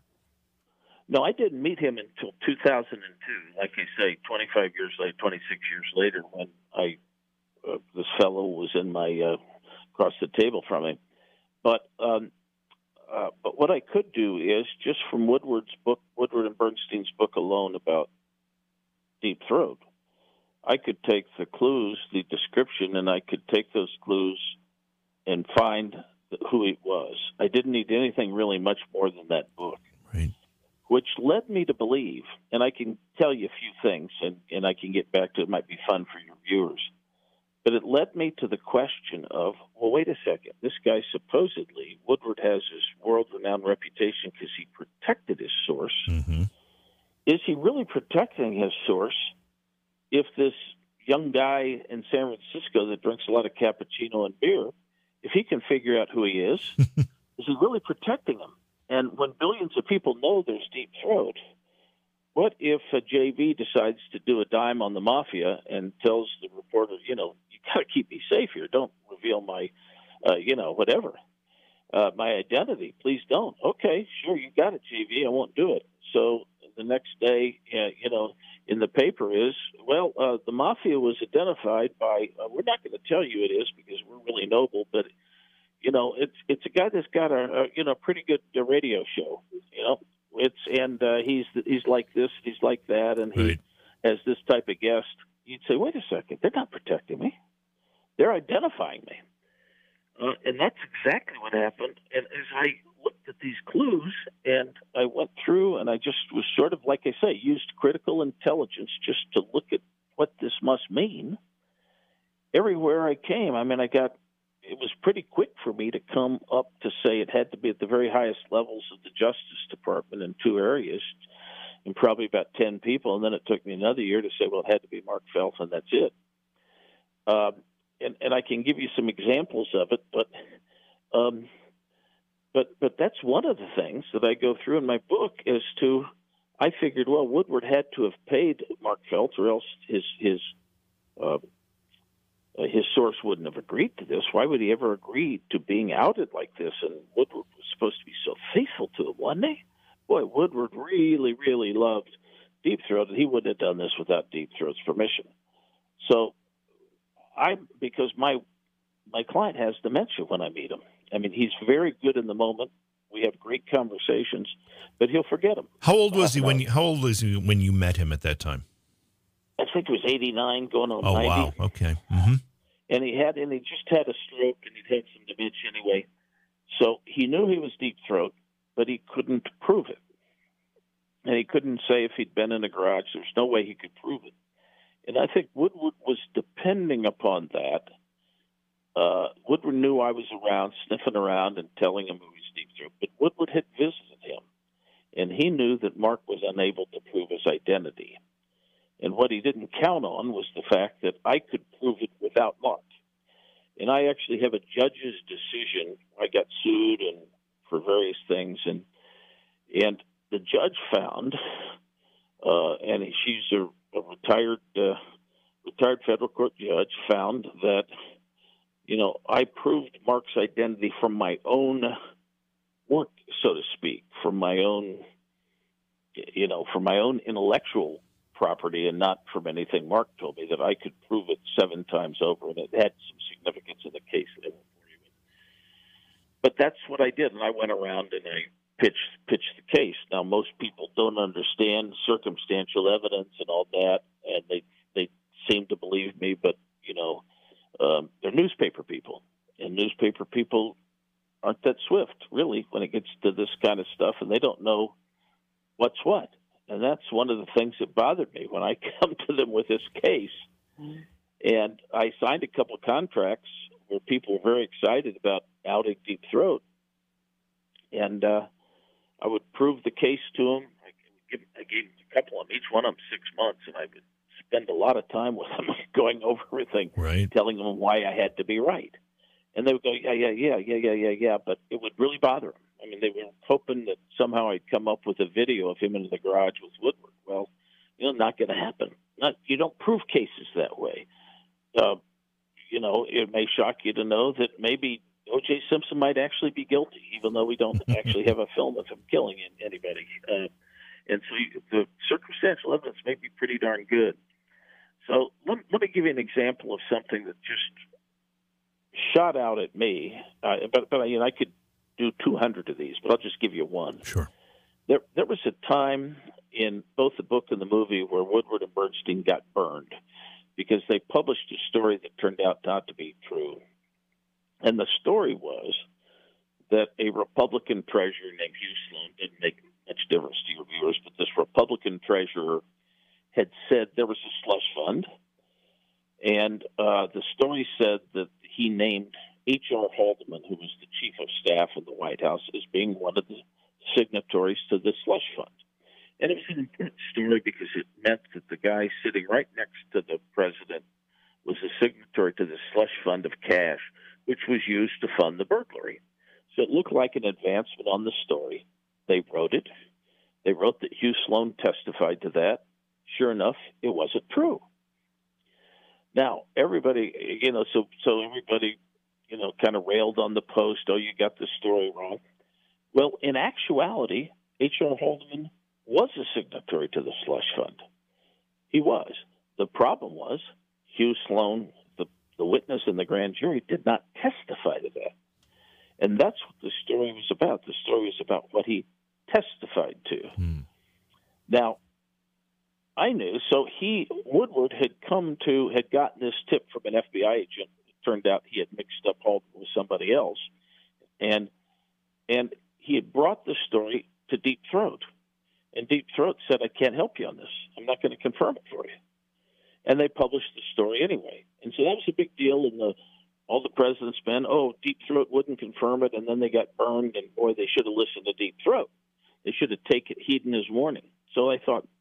No, I didn't meet him until two thousand two. Like I say, twenty-five years later, twenty-six years later, when I uh, this fellow was in my uh, across the table from him. But um, uh, but what I could do is just from Woodward's book, Woodward and Bernstein's book alone about Deep Throat, I could take the clues, the description, and I could take those clues and find who he was. I didn't need anything really much more than that book. Right. Which led me to believe, and I can tell you a few things, and, and I can get back to it. It might be fun for your viewers. But it led me to the question of, well, wait a second. This guy supposedly, Woodward has his world-renowned reputation because he protected his source. Mm-hmm. Is he really protecting his source if this young guy in San Francisco that drinks a lot of cappuccino and beer, if he can figure out who he is, is he really protecting him? And when billions of people know there's Deep Throat, what if a J V decides to do a dime on the mafia and tells the reporter, you know, you got to keep me safe here. Don't reveal my, uh, you know, whatever, uh, my identity. Please don't. Okay, sure, you got it, J V. I won't do it. So the next day, uh, you know, in the paper is, well, uh, the mafia was identified by, uh, we're not going to tell you it is because we're really noble, but you know, it's it's a guy that's got a, a you know pretty good uh, radio show. You know, it's and uh, he's he's like this, he's like that, and he right. has this type of guest. You'd say, wait a second, they're not protecting me; they're identifying me, uh, and that's exactly what happened. And as I looked at these clues, and I went through, and I just was sort of like I say, used critical intelligence just to look at what this must mean. Everywhere I came, I mean, I got. It was pretty quick for me to come up to say it had to be at the very highest levels of the Justice Department in two areas, and probably about ten people. And then it took me another year to say, well, it had to be Mark Felt, and that's it. Um, and, and I can give you some examples of it, but um, but but that's one of the things that I go through in my book as to I figured, well, Woodward had to have paid Mark Felt, or else his his uh, his source wouldn't have agreed to this. Why would he ever agree to being outed like this? And Woodward was supposed to be so faithful to him, wasn't he? Boy, Woodward really, really loved Deep Throat, and he wouldn't have done this without Deep Throat's permission. So I, because my my client has dementia when I meet him. I mean, he's very good in the moment. We have great conversations, but he'll forget them. How old was he when you, How old was he when you met him at that time? I think it was eighty-nine, going on oh, ninety. Oh, wow. Okay. Mm-hmm. And he had, and he just had a stroke, and he'd had some dementia anyway. So he knew he was Deep Throat, but he couldn't prove it. And he couldn't say if he'd been in a garage. There's no way he could prove it. And I think Woodward was depending upon that uh, Woodward knew I was around, sniffing around and telling him who was Deep Throat. But Woodward had visited him, and he knew that Mark was unable to prove his identity. And what he didn't count on was the fact that I could prove it without Mark. And I actually have a judge's decision. I got sued and for various things, and and the judge found, uh, and she's a, a retired uh, retired federal court judge, found that, you know, I proved Mark's identity from my own work, so to speak, from my own, you know, from my own intellectual property and not from anything Mark told me, that I could prove it seven times over, and it had some significance in the case. But that's what I did, and I went around and I pitched pitched the case. Now, most people don't understand circumstantial evidence and all that, and they they seem to believe me, but, you know, um, they're newspaper people, and newspaper people aren't that swift, really, when it gets to this kind of stuff, and they don't know what's what. And that's one of the things that bothered me when I come to them with this case. And I signed a couple of contracts where people were very excited about outing Deep Throat. And uh, I would prove the case to them. I, give, I gave them a couple of them, each one of them six months, and I would spend a lot of time with them going over everything, right, telling them why I had to be right. And they would go, yeah, yeah, yeah, yeah, yeah, yeah, yeah, but it would really bother them. I mean, they were hoping that somehow I'd come up with a video of him in the garage with Woodward. Well, you know, not going to happen. Not, you don't prove cases that way. Uh, you know, it may shock you to know that maybe O J Simpson might actually be guilty, even though we don't actually have a film of him killing anybody. Uh, and so you, the circumstantial evidence may be pretty darn good. So let, let me give you an example of something that just shot out at me. Uh, but but you know, I could do two hundred of these, but I'll just give you one. Sure. There, there was a time in both the book and the movie where Woodward and Bernstein got burned because they published a story that turned out not to be true. And the story was that a Republican treasurer named Hugh Sloan, didn't make much difference to your viewers, but this Republican treasurer had said there was a slush fund, and uh, the story said that he named H R Haldeman, who was the chief of staff in the White House, as being one of the signatories to the slush fund. And it was an important story because it meant that the guy sitting right next to the president was a signatory to the slush fund of cash, which was used to fund the burglary. So it looked like an advancement on the story. They wrote it. They wrote that Hugh Sloan testified to that. Sure enough, it wasn't true. Now, everybody, you know, so so everybody, you know, kind of railed on the Post, oh, you got the story wrong. Well, in actuality, H R Haldeman was a signatory to the slush fund. He was. The problem was Hugh Sloan, the, the witness in the grand jury, did not testify to that. And that's what the story was about. The story was about what he testified to. Hmm. Now, I knew, so he, Woodward had come to, had gotten this tip from an F B I agent. It turned out he had mixed up Haldeman with somebody else. And and he had brought the story to Deep Throat. And Deep Throat said, I can't help you on this. I'm not going to confirm it for you. And they published the story anyway. And so that was a big deal in the all the president's men. Oh, Deep Throat wouldn't confirm it, and then they got burned, and boy, they should have listened to Deep Throat. They should have taken heed in his warning. So I thought,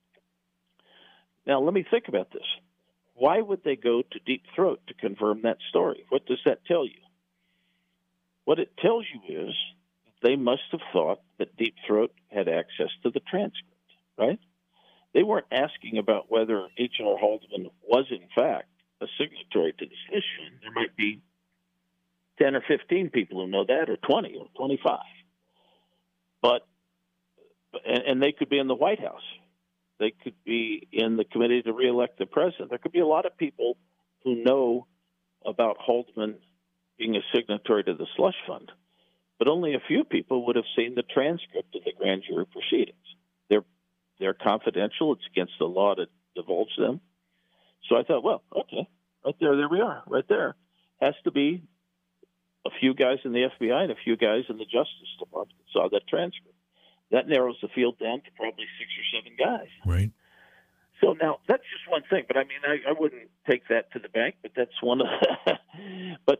now let me think about this. Why would they go to Deep Throat to confirm that story? What does that tell you? What it tells you is they must have thought that Deep Throat had access to the transcript, right? They weren't asking about whether H R Haldeman was, in fact, a signatory to the slush fund. There might be ten or fifteen people who know that, or twenty or twenty-five. But, and, and they could be in the White House. They could be in the committee to reelect the president. There could be a lot of people who know about Haldeman being a signatory to the slush fund, but only a few people would have seen the transcript of the grand jury proceedings. They're they're confidential. It's against the law to divulge them. So I thought, well, okay, right there, there we are, right there. Has to be a few guys in the F B I and a few guys in the Justice Department that saw that transcript. That narrows the field down to probably six or seven guys. Right. So now that's just one thing, but I mean, I, I wouldn't take that to the bank, but that's one of the, but you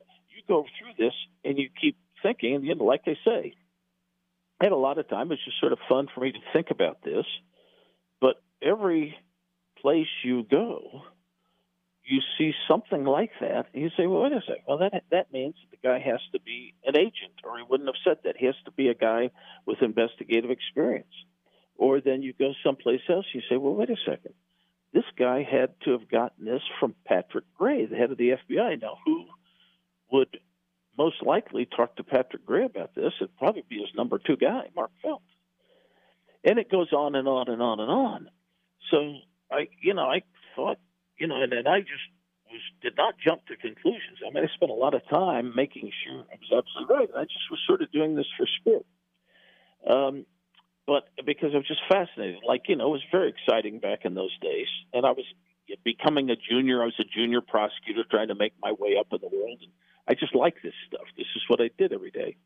go through this and you keep thinking, and you know, like I say, I had a lot of time. It's just sort of fun for me to think about this. But every place you go, you see something like that, and you say, well, wait a second. Well, that that means the guy has to be an agent, or he wouldn't have said that. He has to be a guy with investigative experience. Or then you go someplace else, you say, well, wait a second. This guy had to have gotten this from Patrick Gray, the head of the F B I. Now, who would most likely talk to Patrick Gray about this? It'd probably be his number two guy, Mark Felt. And it goes on and on and on and on. So, I, you know, I thought, you know, and, and I just was did not jump to conclusions. I mean, I spent a lot of time making sure I was absolutely right. I just was sort of doing this for sport. Um, but because I was just fascinated. Like, you know, it was very exciting back in those days. And I was becoming a junior. I was a junior prosecutor trying to make my way up in the world. And I just like this stuff. This is what I did every day.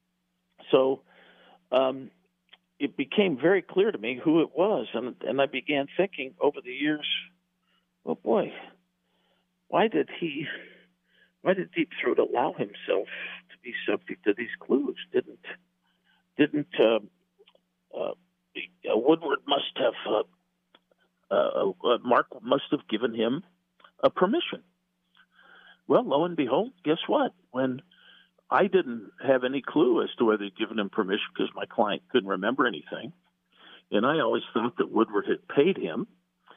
So um, it became very clear to me who it was. And, and I began thinking over the years, well, boy, why did he, why did Deep Throat allow himself to be subject to these clues? Didn't, didn't uh, uh, Woodward must have, uh, uh, uh, Mark must have given him a permission. Well, lo and behold, guess what? When I didn't have any clue as to whether he'd given him permission because my client couldn't remember anything, and I always thought that Woodward had paid him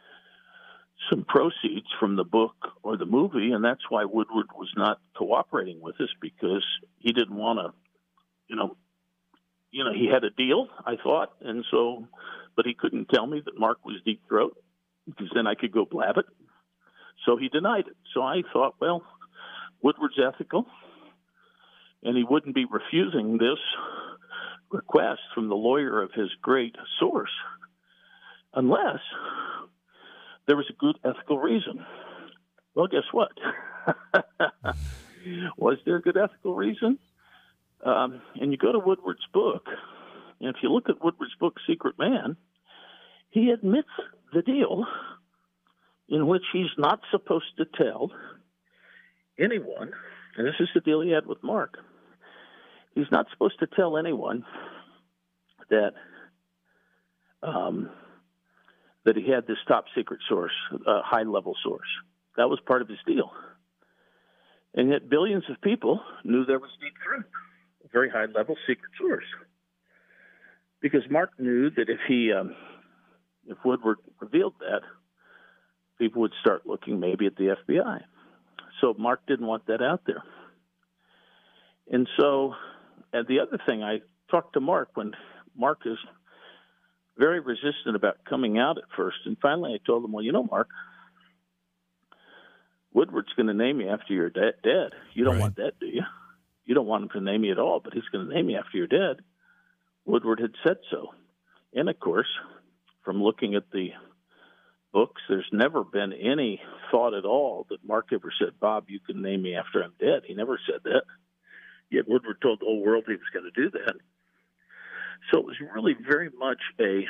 some proceeds from the book or the movie, and that's why Woodward was not cooperating with us, because he didn't want to, you know, you know, he had a deal, I thought, and so, but he couldn't tell me that Mark was Deep Throat, because then I could go blab it. So he denied it. So I thought, well, Woodward's ethical, and he wouldn't be refusing this request from the lawyer of his great source unless there was a good ethical reason. Well, guess what? Was there a good ethical reason? Um, and you go to Woodward's book, and if you look at Woodward's book, Secret Man, he admits the deal in which he's not supposed to tell anyone, and this is the deal he had with Mark, he's not supposed to tell anyone that um, that he had this top secret source, uh, high-level source. That was part of his deal. And yet billions of people knew there was Deep Throat, a very high-level secret source. Because Mark knew that if he, um, if Woodward revealed that, people would start looking maybe at the F B I. So Mark didn't want that out there. And so, and the other thing, I talked to Mark when Mark is very resistant about coming out at first. And finally I told him, well, you know, Mark, Woodward's going to name you after you're de- dead. You don't Right. want that, do you? You don't want him to name you at all, but he's going to name you after you're dead. Woodward had said so. And of course, from looking at the books, there's never been any thought at all that Mark ever said, Bob, you can name me after I'm dead. He never said that. Yet Woodward told the whole world he was going to do that. So it was really very much a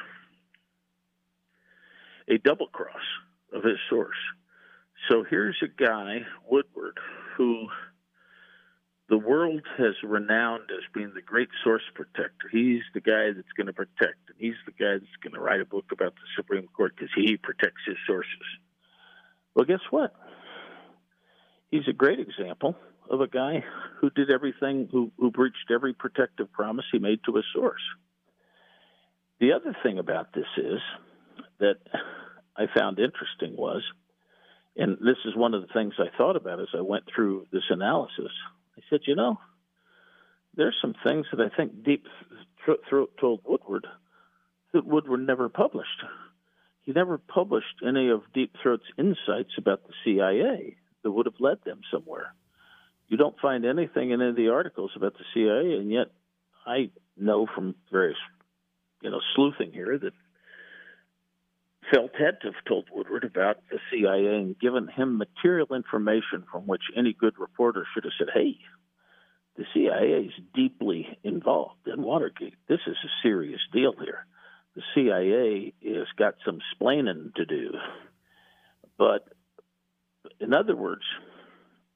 a double cross of his source. So here's a guy, Woodward, who the world has renowned as being the great source protector. He's the guy that's going to protect, and he's the guy that's going to write a book about the Supreme Court because he protects his sources. Well, guess what? He's a great example of a guy who did everything, who, who breached every protective promise he made to his source. The other thing about this is that I found interesting was, and this is one of the things I thought about as I went through this analysis, I said, you know, there's some things that I think Deep Throat told Woodward that Woodward never published. He never published any of Deep Throat's insights about the C I A that would have led them somewhere. You don't find anything in any of the articles about the C I A, and yet I know from various, you know, sleuthing here that Felt had to have told Woodward about the C I A and given him material information from which any good reporter should have said, hey, the C I A is deeply involved in Watergate. This is a serious deal here. The C I A has got some splaining to do. But in other words,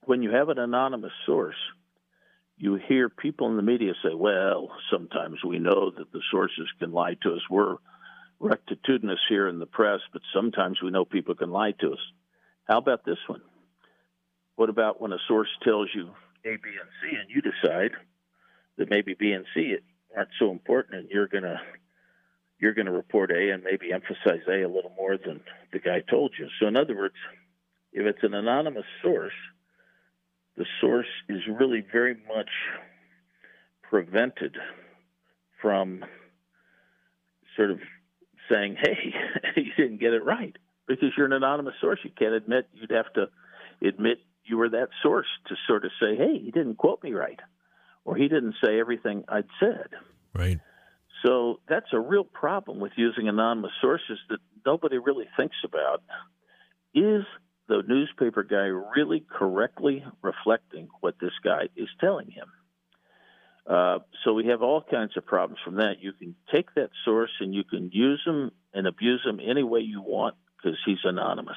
when you have an anonymous source, you hear people in the media say, well, sometimes we know that the sources can lie to us. We're rectitudinous here in the press, but sometimes we know people can lie to us. How about this one? What about when a source tells you A, B, and C, and you decide that maybe B and C aren't so important, and you're gonna you're gonna report A and maybe emphasize A a little more than the guy told you. So in other words, if it's an anonymous source, the source is really very much prevented from sort of saying, hey, you didn't get it right, because you're an anonymous source. You can't admit, you'd have to admit you were that source to sort of say, hey, he didn't quote me right, or he didn't say everything I'd said. Right. So that's a real problem with using anonymous sources that nobody really thinks about. Is the newspaper guy really correctly reflecting what this guy is telling him? Uh, so we have all kinds of problems from that. You can take that source and you can use him and abuse him any way you want because he's anonymous.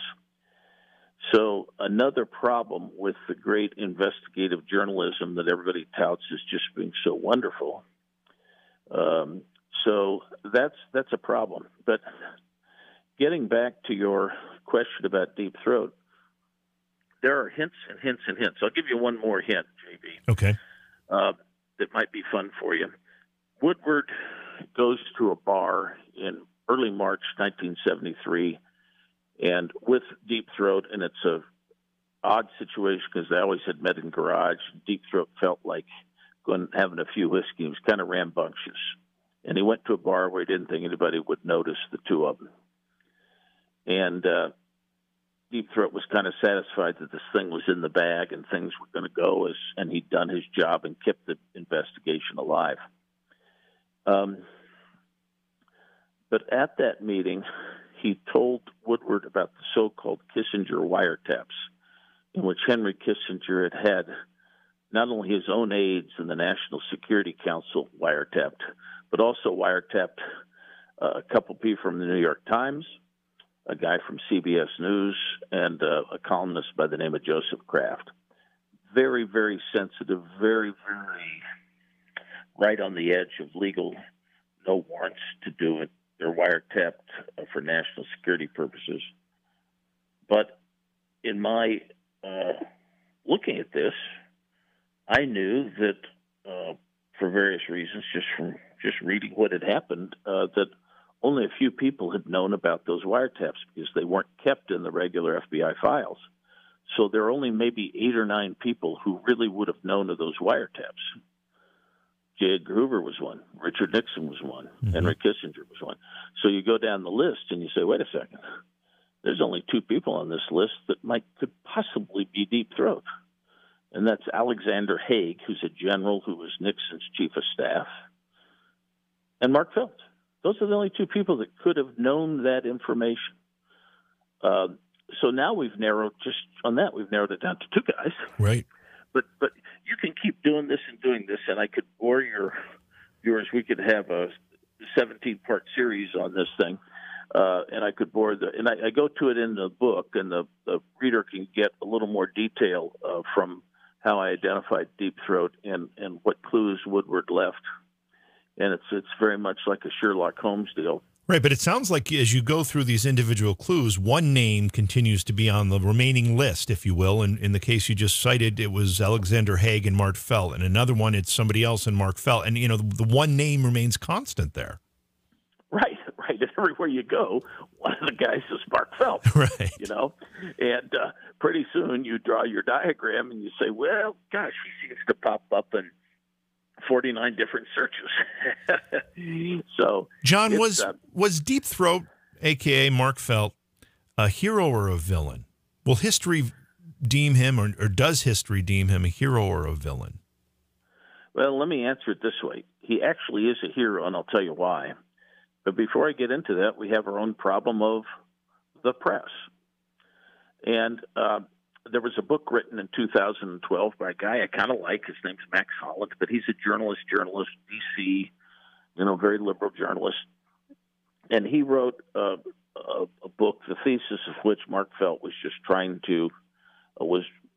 So another problem with the great investigative journalism that everybody touts as just being so wonderful. Um, so that's that's a problem. But getting back to your question about Deep Throat, there are hints and hints and hints. I'll give you one more hint, J B. Okay. Uh, that might be fun for you. Woodward goes to a bar in early March nineteen seventy-three, and with Deep Throat, and it's a odd situation because they always had met in garage. Deep Throat felt like going having a few whiskey. He was kind of rambunctious, and he went to a bar where he didn't think anybody would notice the two of them. And uh, Deep Throat was kind of satisfied that this thing was in the bag and things were going to go as, and he'd done his job and kept the investigation alive. Um, but at that meeting, he told Woodward about the so-called Kissinger wiretaps, in which Henry Kissinger had had not only his own aides and the National Security Council wiretapped, but also wiretapped uh, a couple people from the New York Times, a guy from C B S News, and uh, a columnist by the name of Joseph Kraft. Very, very sensitive, very, very right on the edge of legal, no warrants to do it. They're wiretapped uh, for national security purposes. But in my uh, looking at this, I knew that uh, for various reasons, just from just reading what had happened, uh, that only a few people had known about those wiretaps because they weren't kept in the regular F B I files. So there are only maybe eight or nine people who really would have known of those wiretaps. J. Edgar Hoover was one. Richard Nixon was one. Mm-hmm. Henry Kissinger was one. So you go down the list and you say, wait a second, there's only two people on this list that might could possibly be Deep Throat. And that's Alexander Haig, who's a general who was Nixon's chief of staff, and Mark Felt. Those are the only two people that could have known that information. Uh, so now we've narrowed, just on that, we've narrowed it down to two guys. Right. But but you can keep doing this and doing this, and I could bore your viewers. We could have a seventeen-part series on this thing, uh, and I could bore the. And I, I go to it in the book, and the, the reader can get a little more detail uh, from how I identified Deep Throat and, and what clues Woodward left. And it's it's very much like a Sherlock Holmes deal. Right, but it sounds like as you go through these individual clues, one name continues to be on the remaining list, if you will. And in the case you just cited, it was Alexander Haig and Mark Felt. And another one, it's somebody else and Mark Felt. And, you know, the, the one name remains constant there. Right, right. And everywhere you go, one of the guys is Mark Felt. Right. You know, and uh, pretty soon you draw your diagram and you say, well, gosh, he seems to pop up in forty-nine different searches. So, John, was uh, was Deep Throat, a k a. Mark Felt, a hero or a villain? Will history deem him, or, or does history deem him a hero or a villain? Well, let me answer it this way. He actually is a hero, and I'll tell you why. But before I get into that, we have our own problem of the press. And uh, there was a book written in two thousand twelve by a guy I kind of like. His name's Max Holland, but he's a journalist, journalist, D C, you know, very liberal journalist. And he wrote uh, a, a book, the thesis of which Mark Felt was just trying to, uh, was uh,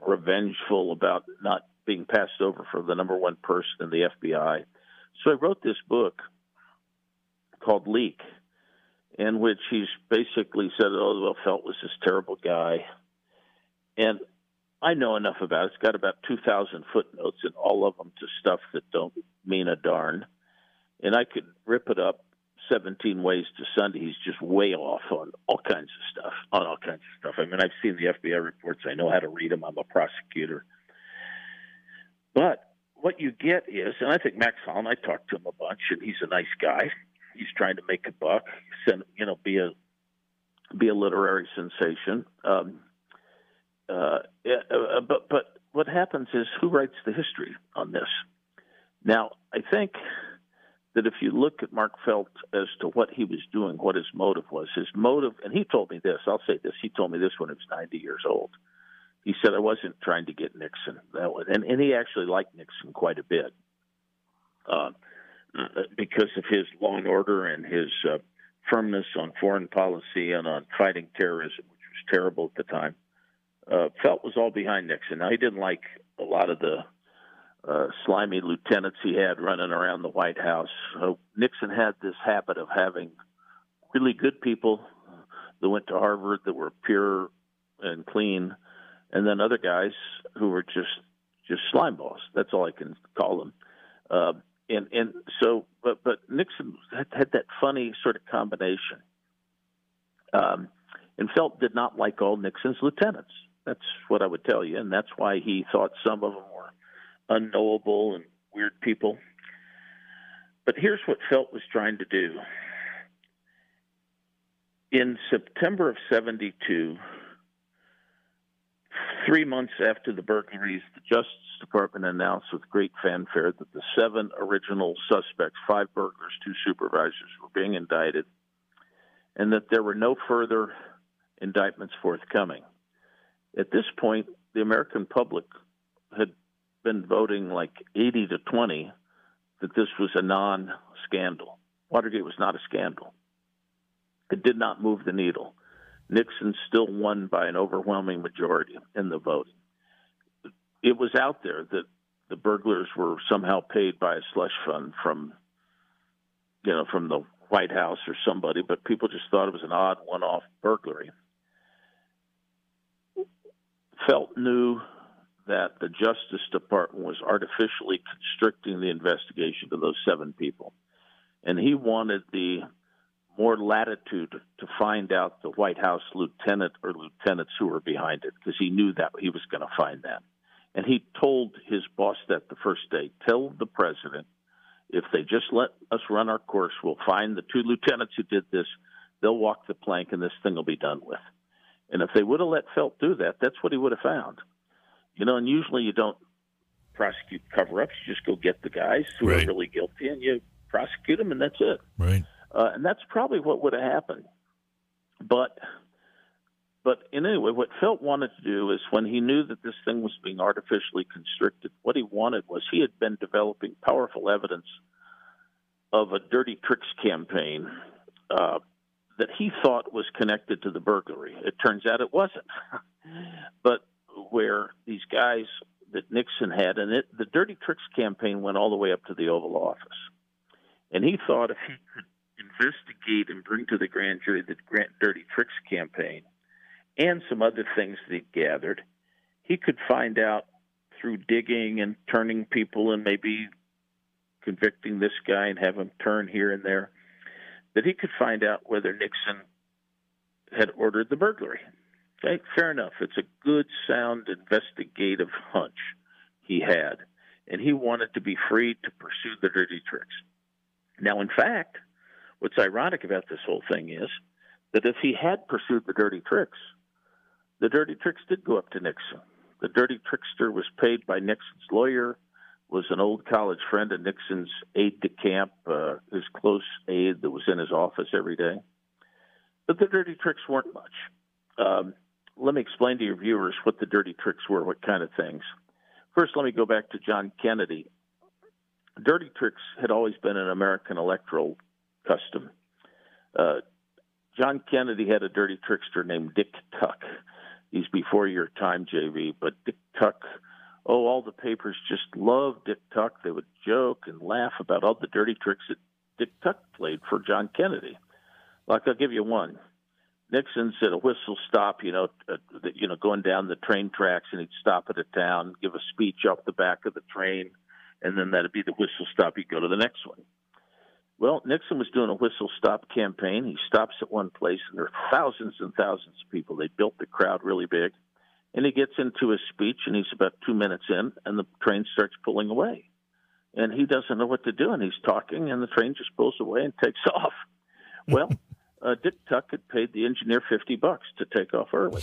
revengeful about not being passed over for the number one person in the F B I. So I wrote this book called Leak, in which he's basically said, oh, well, Felt was this terrible guy. And I know enough about it. It's got about two thousand footnotes, and all of them to stuff that don't mean a darn. And I could rip it up seventeen ways to Sunday. He's just way off on all kinds of stuff, on all kinds of stuff. I mean, I've seen the F B I reports. I know how to read them. I'm a prosecutor. But what you get is, and I think Max Holland, I talked to him a bunch, and he's a nice guy. He's trying to make a buck, send, you know, be a be a literary sensation. Um, uh, uh, but but what happens is, who writes the history on this? Now, I think that if you look at Mark Felt as to what he was doing, what his motive was, his motive, and he told me this, I'll say this, he told me this when he was ninety years old. He said, I wasn't trying to get Nixon. That was, and, and he actually liked Nixon quite a bit uh, because of his law and order and his uh, firmness on foreign policy and on fighting terrorism, which was terrible at the time. Uh, Felt was all behind Nixon. Now, he didn't like a lot of the uh, slimy lieutenants he had running around the White House. So Nixon had this habit of having really good people that went to Harvard that were pure and clean, and then other guys who were just just slime balls. That's all I can call them. Uh, and and so, but but Nixon had, had that funny sort of combination. Um, and Felt did not like all Nixon's lieutenants. That's what I would tell you, and that's why he thought some of them were unknowable and weird people. But here's what Felt was trying to do. In September of seventy-two, three months after the burglaries, the Justice Department announced with great fanfare that the seven original suspects, five burglars, two supervisors, were being indicted, and that there were no further indictments forthcoming. At this point, the American public had been voting like eighty to twenty that this was a non-scandal. Watergate was not a scandal. It did not move the needle. Nixon still won by an overwhelming majority in the vote. It was out there that the burglars were somehow paid by a slush fund from, you know, from the White House or somebody, but people just thought it was an odd one-off burglary. Felt knew that the Justice Department was artificially constricting the investigation to those seven people, and he wanted the more latitude to find out the White House lieutenant or lieutenants who were behind it, because he knew that he was going to find that. And he told his boss that the first day, tell the president, if they just let us run our course, we'll find the two lieutenants who did this, they'll walk the plank, and this thing will be done with. And if they would have let Felt do that, that's what he would have found. You know, and usually you don't prosecute cover-ups. You just go get the guys who right. are really guilty, and you prosecute them, and that's it. Right. Uh, and that's probably what would have happened. But, but anyway, what Felt wanted to do is, when he knew that this thing was being artificially constricted, what he wanted was, he had been developing powerful evidence of a dirty tricks campaign uh, that he thought was connected to the burglary. It turns out it wasn't. But where these guys that Nixon had, and it, the dirty tricks campaign went all the way up to the Oval Office. And he thought if he could investigate and bring to the grand jury the dirty tricks campaign and some other things that he gathered, he could find out through digging and turning people and maybe convicting this guy and have him turn here and there, that he could find out whether Nixon had ordered the burglary. Okay, fair enough. It's a good, sound, investigative hunch he had, and he wanted to be free to pursue the dirty tricks. Now, in fact, what's ironic about this whole thing is that if he had pursued the dirty tricks, the dirty tricks did go up to Nixon. The dirty trickster was paid by Nixon's lawyer, was an old college friend of Nixon's aide-de-camp, uh, his close aide that was in his office every day. But the dirty tricks weren't much. Um, let me explain to your viewers what the dirty tricks were, what kind of things. First, let me go back to John Kennedy. Dirty tricks had always been an American electoral custom. Uh, John Kennedy had a dirty trickster named Dick Tuck. he's before your time, J V. But Dick Tuck, oh, all the papers just loved Dick Tuck. They would joke and laugh about all the dirty tricks that Dick Tuck played for John Kennedy. Like, I'll give you one. Nixon's at a whistle stop, you know, uh, you know, going down the train tracks, and he'd stop at a town, give a speech off the back of the train, and then that'd be the whistle stop. He'd go to the next one. Well, Nixon was doing a whistle stop campaign. He stops at one place, and there are thousands and thousands of people. They built the crowd really big. And he gets into his speech, and he's about two minutes in, and the train starts pulling away. And he doesn't know what to do, and he's talking, and the train just pulls away and takes off. Well, uh, Dick Tuck had paid the engineer fifty bucks to take off early.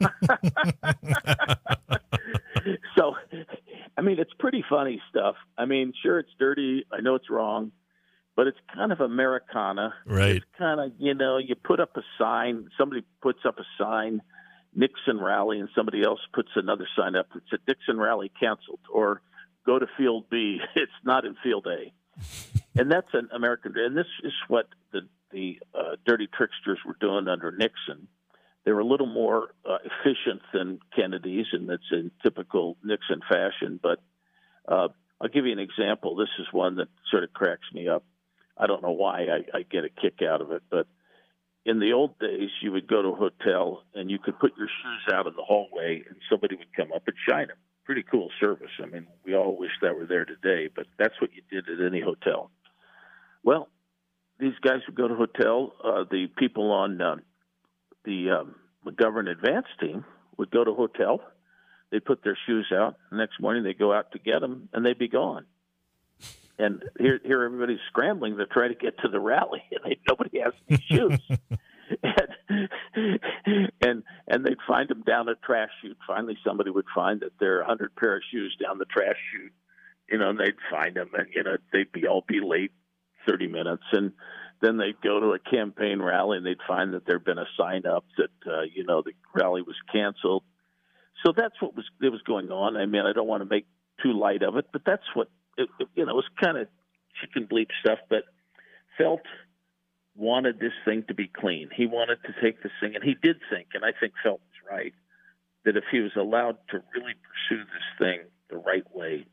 So, I mean, it's pretty funny stuff. I mean, sure, it's dirty. I know it's wrong. But it's kind of Americana. Right. It's kind of, you know, you put up a sign, somebody puts up a sign, Nixon rally, and somebody else puts another sign up that said Nixon rally canceled, or go to field B. It's not in field A. And that's an American. And this is what the, the uh, dirty tricksters were doing under Nixon. They were a little more uh, efficient than Kennedy's, and that's in typical Nixon fashion. But uh, I'll give you an example. This is one that sort of cracks me up. I don't know why I, I get a kick out of it, but in the old days, you would go to a hotel and you could put your shoes out in the hallway and somebody would come up and shine them. Pretty cool service. I mean, we all wish that were there today, but that's what you did at any hotel. Well, these guys would go to a hotel. Uh, the people on uh, the um, McGovern advance team would go to a hotel. They'd put their shoes out. The next morning, they'd go out to get them, and they'd be gone. And here, here everybody's scrambling to try to get to the rally, and they, nobody has any shoes. and, and and they'd find them down a trash chute. Finally, somebody would find that there are a hundred pair of shoes down the trash chute, you know, and they'd find them, and you know they'd be all be late thirty minutes, and then they'd go to a campaign rally, and they'd find that there'd been a sign up that uh, you know the rally was canceled. So that's what was it was going on. I mean, I don't want to make too light of it, but that's what. It, it, you know, it was kind of chicken bleep stuff, but Felt wanted this thing to be clean. He wanted to take this thing, and he did think, and I think Felt was right, that if he was allowed to really pursue this thing the right way,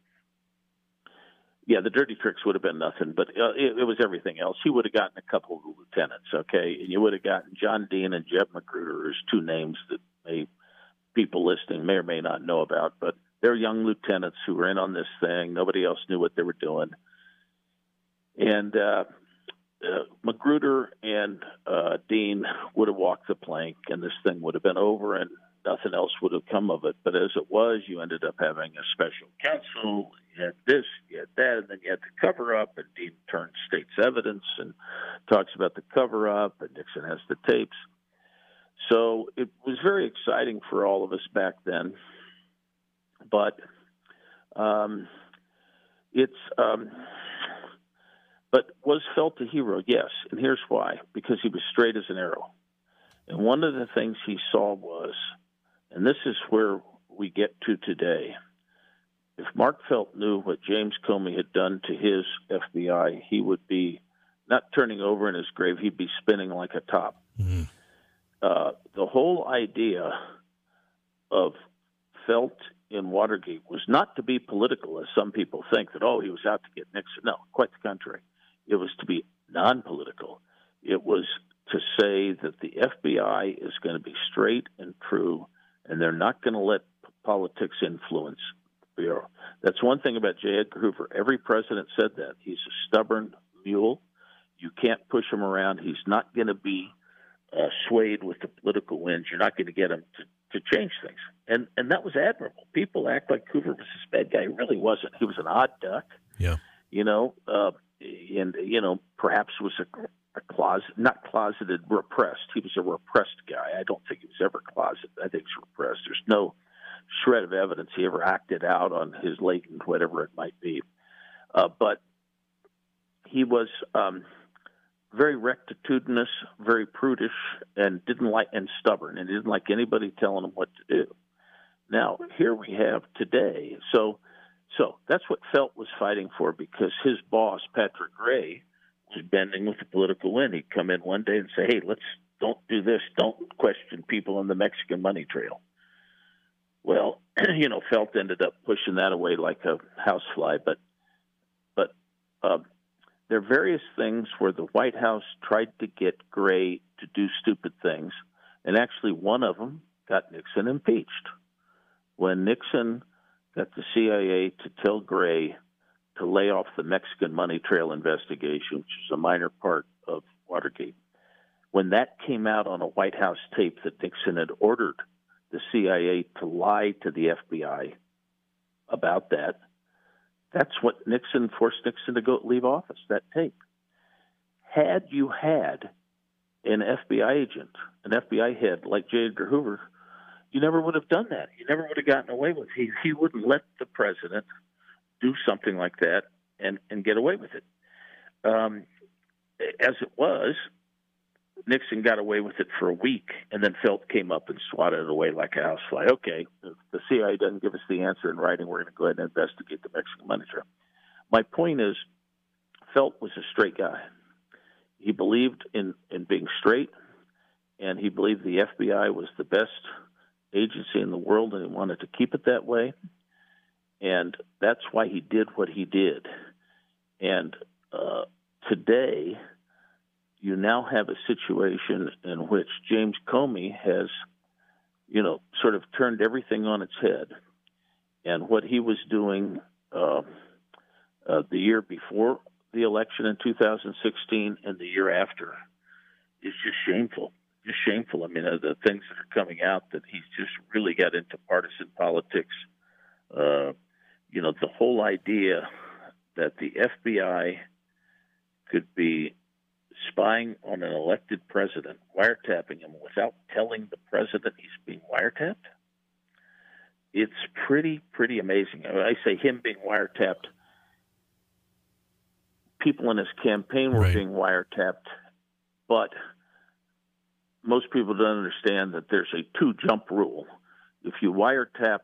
yeah, the dirty tricks would have been nothing, but uh, it, it was everything else. He would have gotten a couple of lieutenants, okay, and you would have gotten John Dean and Jeb Magruder as two names that may, people listening may or may not know about, but they're young lieutenants who were in on this thing. Nobody else knew what they were doing. And uh, uh, Magruder and uh, Dean would have walked the plank, and this thing would have been over, and nothing else would have come of it. But as it was, you ended up having a special counsel. You had this, you had that, and then you had the cover-up, and Dean turns state's evidence and talks about the cover-up, and Nixon has the tapes. So it was very exciting for all of us back then. But um, it's um, but was Felt a hero? Yes, and here's why: because he was straight as an arrow. And one of the things he saw was, and this is where we get to today. If Mark Felt knew what James Comey had done to his F B I, he would be not turning over in his grave; he'd be spinning like a top. Mm-hmm. Uh, the whole idea of Felt in Watergate was not to be political, as some people think, that, oh, he was out to get Nixon. No, quite the contrary. It was to be non-political. It was to say that the F B I is going to be straight and true, and they're not going to let politics influence the Bureau. That's one thing about J. Edgar Hoover. Every president said that. He's a stubborn mule. You can't push him around. He's not going to be uh, swayed with the political winds. You're not going to get him to to change things. And and that was admirable. People act like Hoover was this bad guy. He really wasn't. He was an odd duck. Yeah. You know, uh, and, you know, perhaps was a, a closet, not closeted, repressed. He was a repressed guy. I don't think he was ever closeted. I think he's repressed. There's no shred of evidence he ever acted out on his latent, whatever it might be. Uh, but he was um, very rectitudinous, very prudish, and didn't like and stubborn, and didn't like anybody telling him what to do. Now, here we have today. So, so that's what Felt was fighting for, because his boss, Patrick Gray, was bending with the political wind. He'd come in one day and say, "Hey, let's don't do this. Don't question people on the Mexican money trail. Well, you know, Felt ended up pushing that away like a housefly. But, but uh, there are various things where the White House tried to get Gray to do stupid things, and actually one of them got Nixon impeached. When Nixon got the C I A to tell Gray to lay off the Mexican money trail investigation, which is a minor part of Watergate, when that came out on a White House tape that Nixon had ordered the C I A to lie to the F B I about that, that's what Nixon forced Nixon to go leave office, that tape. Had you had an F B I agent, an F B I head like J. Edgar Hoover, you never would have done that. You never would have gotten away with it. He, he wouldn't let the president do something like that and, and get away with it. Um, as it was, Nixon got away with it for a week, and then Felt came up and swatted it away like a housefly. Okay, if the C I A doesn't give us the answer in writing, we're going to go ahead and investigate the Mexican money trail. My point is, Felt was a straight guy. He believed in, in being straight, and he believed the F B I was the best agency in the world, and he wanted to keep it that way. And that's why he did what he did. And uh, today, you now have a situation in which James Comey has, you know, sort of turned everything on its head. And what he was doing uh, uh, the year before the election in two thousand sixteen and the year after is just shameful. Just shameful. I mean, uh, the things that are coming out that he's just really got into partisan politics. Uh, you know, the whole idea that the F B I could be spying on an elected president, wiretapping him without telling the president he's being wiretapped. It's pretty, pretty amazing. I say him being wiretapped. People in his campaign were right. being wiretapped, but most people don't understand that there's a two-jump rule. If you wiretap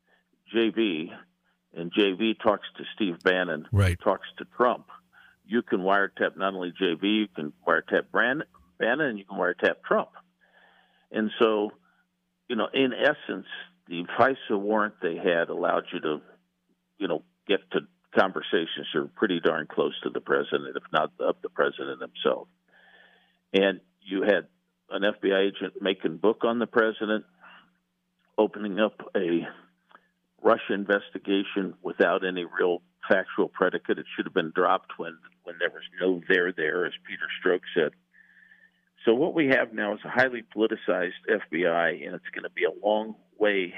J V and J V talks to Steve Bannon, right. talks to Trump, you can wiretap not only J V, you can wiretap Bannon, and you can wiretap Trump. And so, you know, in essence, the FISA warrant they had allowed you to, you know, get to conversations that are pretty darn close to the president, if not of the president himself. And you had an F B I agent making book on the president, opening up a Russia investigation without any real factual predicate. It should have been dropped when, when there was no there there, as Peter Strzok said. So what we have now is a highly politicized F B I, and it's going to be a long way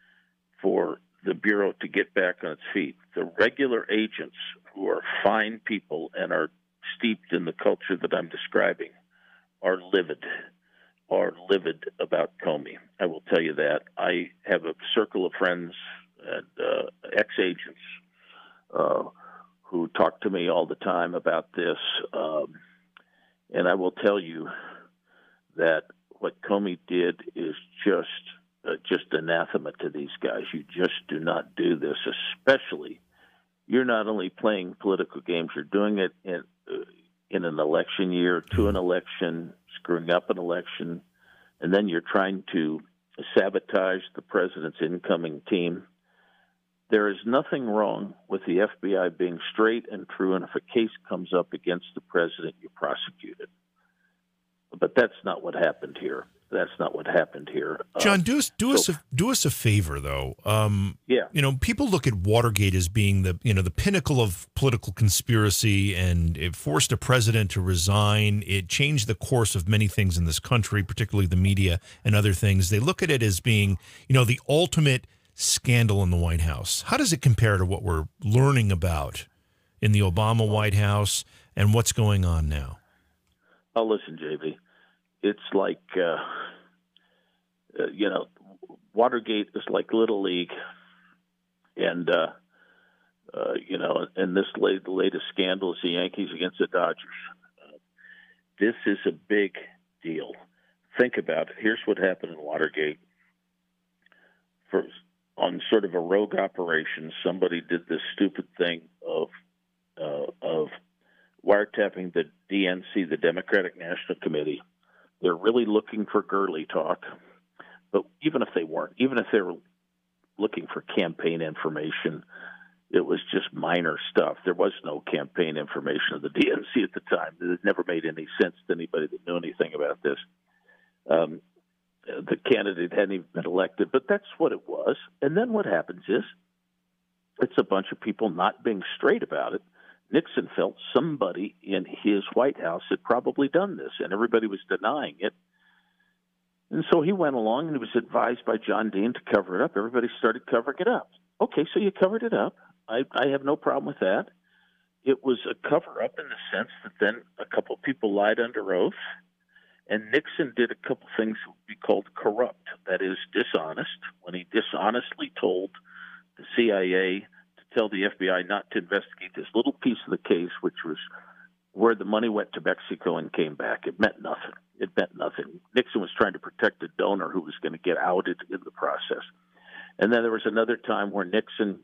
for the Bureau to get back on its feet. The regular agents who are fine people and are steeped in the culture that I'm describing are livid, are livid about Comey. I will tell you that. I have a circle of friends and uh, ex-agents uh, who talk to me all the time about this. Um, and I will tell you that what Comey did is just uh, just anathema to these guys. You just do not do this, especially you're not only playing political games, you're doing it in, uh, in an election year, to an election, screwing up an election, and then you're trying to sabotage the president's incoming team. There is nothing wrong with the F B I being straight and true, and if a case comes up against the president, you prosecute it. But that's not what happened here. That's not what happened here. John, uh, do us do so, us a, do us a favor, though. Um, yeah, you know, people look at Watergate as being the you know the pinnacle of political conspiracy, and it forced a president to resign. It changed the course of many things in this country, particularly the media and other things. They look at it as being, you know, the ultimate scandal in the White House. How does it compare to what we're learning about in the Obama White House and what's going on now? Oh, listen, J V. It's like, uh, uh, you know, Watergate is like Little League. And, uh, uh, you know, and this late, the latest scandal is the Yankees against the Dodgers. Uh, this is a big deal. Think about it. Here's what happened in Watergate. For, on sort of a rogue operation, somebody did this stupid thing of uh, of wiretapping the D N C, the Democratic National Committee. They're really looking for girly talk, but even if they weren't, even if they were looking for campaign information. It was just minor stuff. There was no campaign information of the D N C at the time. It never made any sense to anybody that knew anything about this. Um, the candidate hadn't even been elected, but that's what it was. And then what happens is it's a bunch of people not being straight about it. Nixon felt somebody in his White House had probably done this, and everybody was denying it. And so he went along and he was advised by John Dean to cover it up. Everybody started covering it up. Okay, so you covered it up. I, I have no problem with that. It was a cover-up in the sense that then a couple of people lied under oath, and Nixon did a couple things that would be called corrupt, that is, dishonest, when he dishonestly told the C I A to tell the F B I not to investigate this little piece of the case, which was where the money went to Mexico and came back. It meant nothing. It meant nothing. Nixon was trying to protect a donor who was going to get outed in the process. And then there was another time where Nixon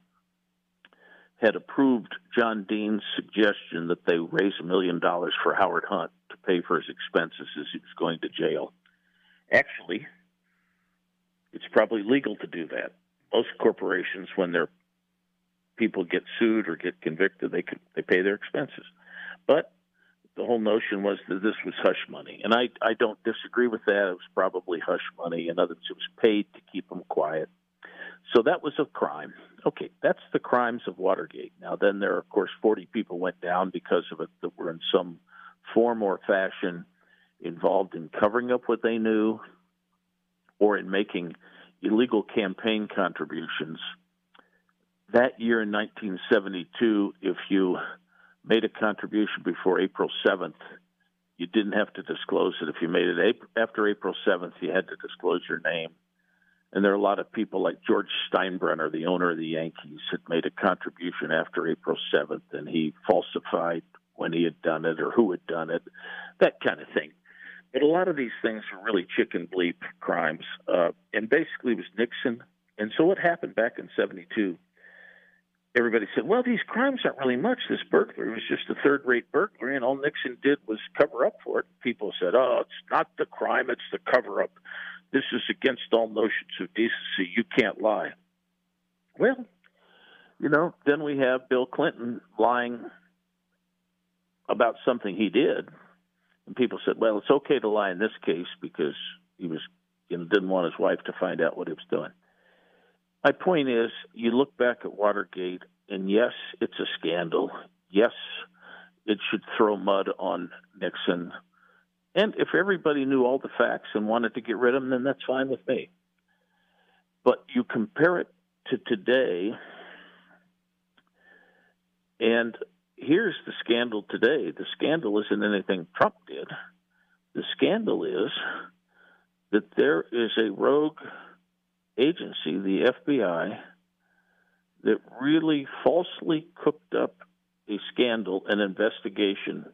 had approved John Dean's suggestion that they raise a million dollars for Howard Hunt to pay for his expenses as he was going to jail. Actually, it's probably legal to do that. Most corporations, when their people get sued or get convicted, they could, they pay their expenses. But the whole notion was that this was hush money. And I, I don't disagree with that. It was probably hush money. In other words, it was paid to keep them quiet. So that was a crime. Okay, that's the crimes of Watergate. Now, then there, of course, forty people went down because of it that were in some form or fashion involved in covering up what they knew or in making illegal campaign contributions. That year in nineteen seventy-two, if you made a contribution before April seventh, you didn't have to disclose it. If you made it after April seventh, you had to disclose your name. And there are a lot of people like George Steinbrenner, the owner of the Yankees, had made a contribution after April seventh, and he falsified when he had done it or who had done it, that kind of thing. But a lot of these things were really chicken bleep crimes. Uh, and basically it was Nixon. And so what happened back in seventy-two, everybody said, well, these crimes aren't really much. This burglary was just a third-rate burglary, and all Nixon did was cover up for it. People said, oh, it's not the crime, it's the cover-up. This is against all notions of decency. You can't lie. Well, you know, then we have Bill Clinton lying about something he did. And people said, well, it's okay to lie in this case because he was, you know, didn't want his wife to find out what he was doing. My point is, you look back at Watergate, and yes, it's a scandal. Yes, it should throw mud on Nixon. And if everybody knew all the facts and wanted to get rid of them, then that's fine with me. But you compare it to today, and here's the scandal today. The scandal isn't anything Trump did. The scandal is that there is a rogue agency, the F B I, that really falsely cooked up a scandal, an investigation,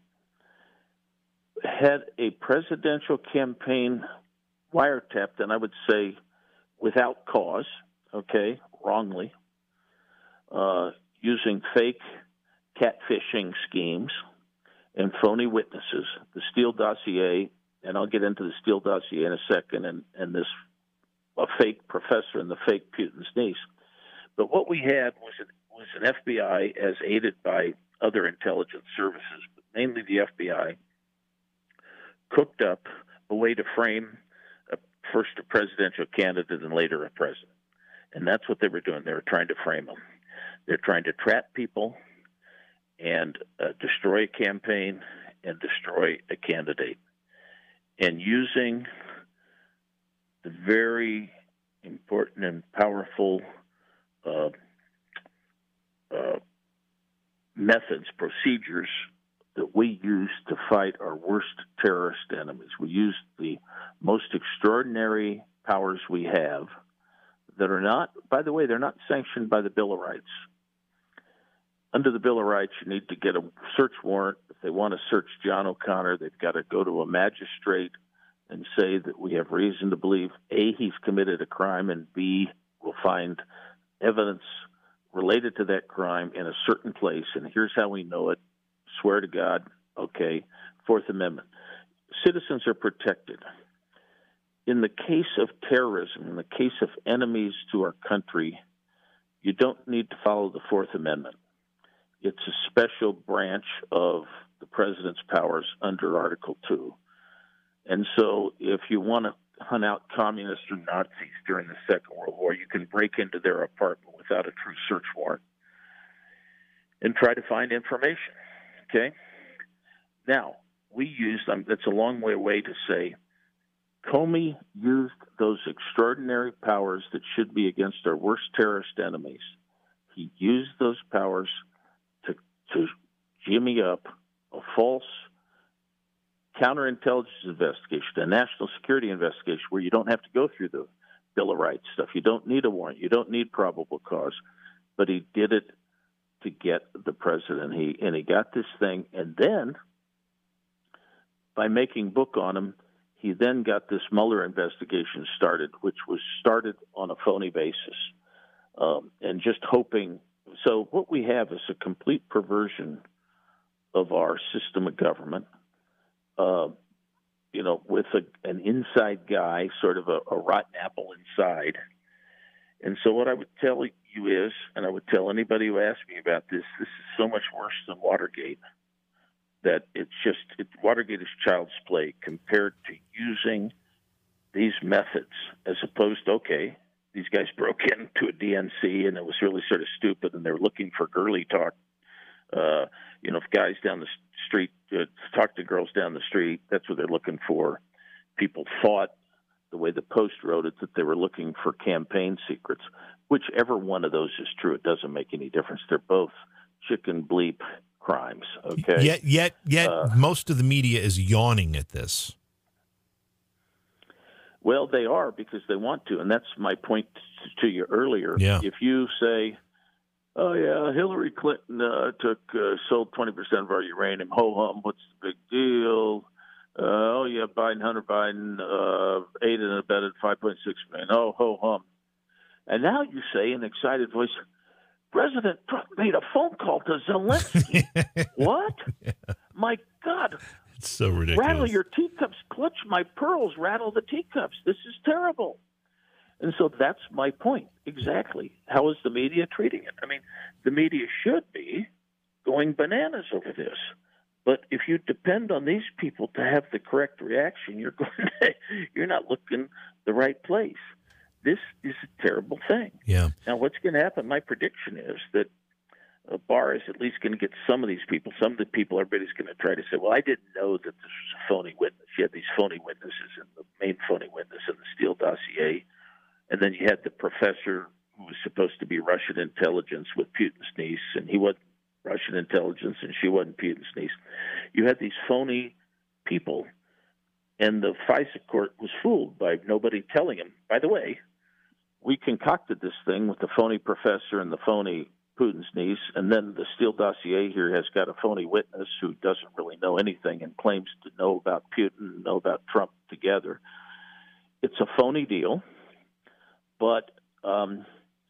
had a presidential campaign wiretapped, and I would say without cause, okay, wrongly, uh, using fake catfishing schemes and phony witnesses, the Steele dossier, and I'll get into the Steele dossier in a second, and, and this a fake professor and the fake Putin's niece. But what we had was an, was an F B I as aided by other intelligence services, but mainly the F B I, cooked up a way to frame a, first a presidential candidate and later a president. And that's what they were doing. They were trying to frame them. They're trying to trap people and uh, destroy a campaign and destroy a candidate. And using the very important and powerful uh, uh, methods, procedures that we use to fight our worst terrorist enemies. We use the most extraordinary powers we have that are not, by the way, they're not sanctioned by the Bill of Rights. Under the Bill of Rights, you need to get a search warrant. If they want to search John O'Connor, they've got to go to a magistrate and say that we have reason to believe, A, he's committed a crime, and B, we'll find evidence related to that crime in a certain place, and here's how we know it. Swear to God, okay, Fourth Amendment. Citizens are protected. In the case of terrorism, in the case of enemies to our country, you don't need to follow the Fourth Amendment. It's a special branch of the president's powers under Article two. And so if you want to hunt out communists or Nazis during the Second World War, you can break into their apartment without a true search warrant and try to find information, okay? Now, we used, um, that's a long way away to say, Comey used those extraordinary powers that should be against our worst terrorist enemies. He used those powers to, to jimmy up a false counterintelligence investigation, a national security investigation where you don't have to go through the Bill of Rights stuff. You don't need a warrant. You don't need probable cause. But he did it to get the president. He and he got this thing, and then by making book on him, he then got this Mueller investigation started, which was started on a phony basis, um, and just hoping. So what we have is a complete perversion of our system of government, uh, you know, with a, an inside guy, sort of a, a rotten apple inside. And so what I would tell you is, and I would tell anybody who asks me about this, this is so much worse than Watergate, that it's just, it, Watergate is child's play compared to using these methods as opposed to, okay, these guys broke into a D N C and it was really sort of stupid and they were looking for girly talk. Uh, you know, if guys down the street uh, talk to girls down the street, that's what they're looking for. People thought, the way the Post wrote it, that they were looking for campaign secrets. Whichever one of those is true, it doesn't make any difference. They're both chicken bleep crimes. Okay. Yet, yet, yet, uh, most of the media is yawning at this. Well, they are because they want to, and that's my point to you earlier. Yeah. If you say, "Oh yeah, Hillary Clinton uh, took uh, sold twenty percent of our uranium," ho hum, what's the big deal? Uh, oh yeah, Biden, Hunter Biden, uh, aided and abetted five point six million. Oh ho hum, and now you say in excited voice, President Trump made a phone call to Zelensky. What? Yeah. My God. It's so ridiculous. Rattle your teacups, clutch my pearls, rattle the teacups. This is terrible. And so that's my point. Exactly. How is the media treating it? I mean, the media should be going bananas over this. But if you depend on these people to have the correct reaction, you're going to, you're not looking the right place. This is a terrible thing. Yeah. Now, what's going to happen? My prediction is that uh, Barr is at least going to get some of these people. Some of the people, everybody's going to try to say, well, I didn't know that this was a phony witness. You had these phony witnesses, and the main phony witness in the Steele dossier. And then you had the professor who was supposed to be Russian intelligence with Putin's niece, and he wasn't Russian intelligence, and she wasn't Putin's niece. You had these phony people, and the FISA court was fooled by nobody telling him, by the way, we concocted this thing with the phony professor and the phony Putin's niece, and then the Steele dossier here has got a phony witness who doesn't really know anything and claims to know about Putin and know about Trump together. It's a phony deal, but um,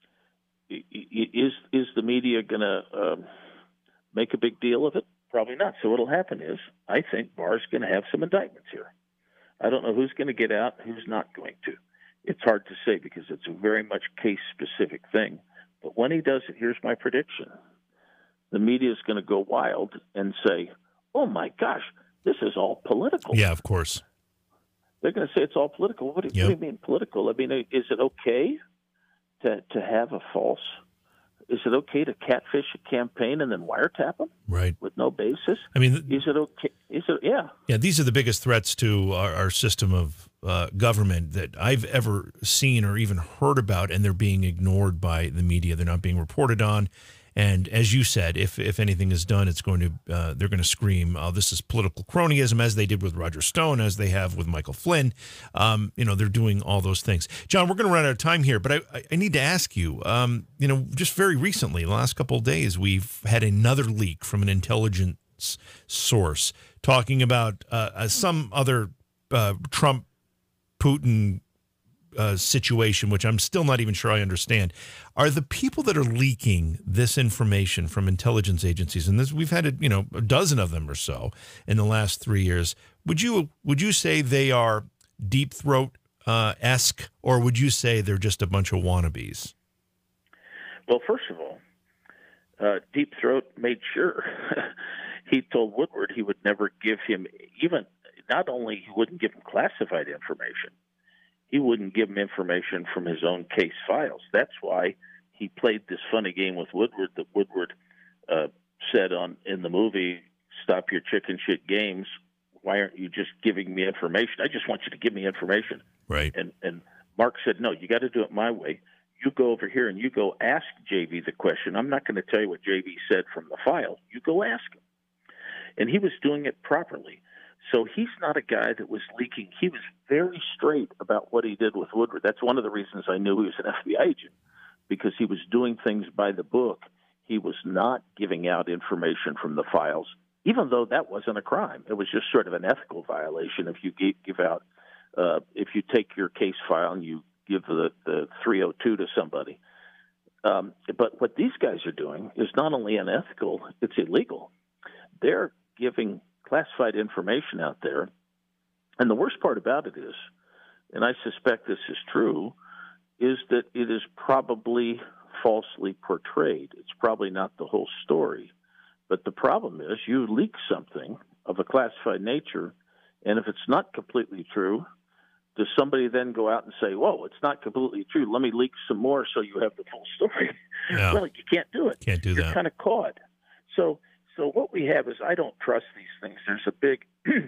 is is the media going to uh, make a big deal of it? Probably not. So what'll happen is, I think Barr's going to have some indictments here. I don't know who's going to get out, who's not going to. It's hard to say because it's a very much case-specific thing. But when he does it, here's my prediction. The media is going to go wild and say, oh, my gosh, this is all political. Yeah, of course. They're going to say it's all political. What do, yep. what do you mean political? I mean, is it okay to to have a false? Is it okay to catfish a campaign and then wiretap them? Right. With no basis? I mean, is it okay? Is it, yeah. Yeah, these are the biggest threats to our, our system of uh, government that I've ever seen or even heard about, and they're being ignored by the media. They're not being reported on. And as you said, if if anything is done, it's going to uh, they're going to scream, oh, this is political cronyism, as they did with Roger Stone, as they have with Michael Flynn. Um, you know, they're doing all those things. John, we're going to run out of time here, but I, I need to ask you, um, you know, just very recently, the last couple of days, we've had another leak from an intelligence source talking about uh, some other uh, Trump, Putin Uh, situation, which I'm still not even sure I understand. Are the people that are leaking this information from intelligence agencies, and this, we've had a, you know a dozen of them or so in the last three years, would you would you say they are Deep Throat uh, esque, or would you say they're just a bunch of wannabes? Well, first of all, uh, Deep Throat made sure he told Woodward he would never give him even, not only he wouldn't give him classified information, he wouldn't give him information from his own case files. That's why he played this funny game with Woodward that Woodward uh, said on in the movie, "Stop your chicken shit games. Why aren't you just giving me information? I just want you to give me information." Right. And and Mark said, "No, you got to do it my way. You go over here and you go ask J V the question. I'm not going to tell you what J V said from the file. You go ask him." And he was doing it properly. So he's not a guy that was leaking. He was very straight about what he did with Woodward. That's one of the reasons I knew he was an F B I agent, because he was doing things by the book. He was not giving out information from the files, even though that wasn't a crime. It was just sort of an ethical violation if you give out, uh, if you take your case file and you give the, the three oh two to somebody. Um, but what these guys are doing is not only unethical, it's illegal. They're giving classified information out there. And the worst part about it is, and I suspect this is true, is that it is probably falsely portrayed. It's probably not the whole story. But the problem is you leak something of a classified nature, and if it's not completely true, does somebody then go out and say, "Whoa, it's not completely true. Let me leak some more so you have the full story"? Yeah. Well, you can't do it. Can't do You're that. kind of caught. So So what we have is I don't trust these things. There's a big,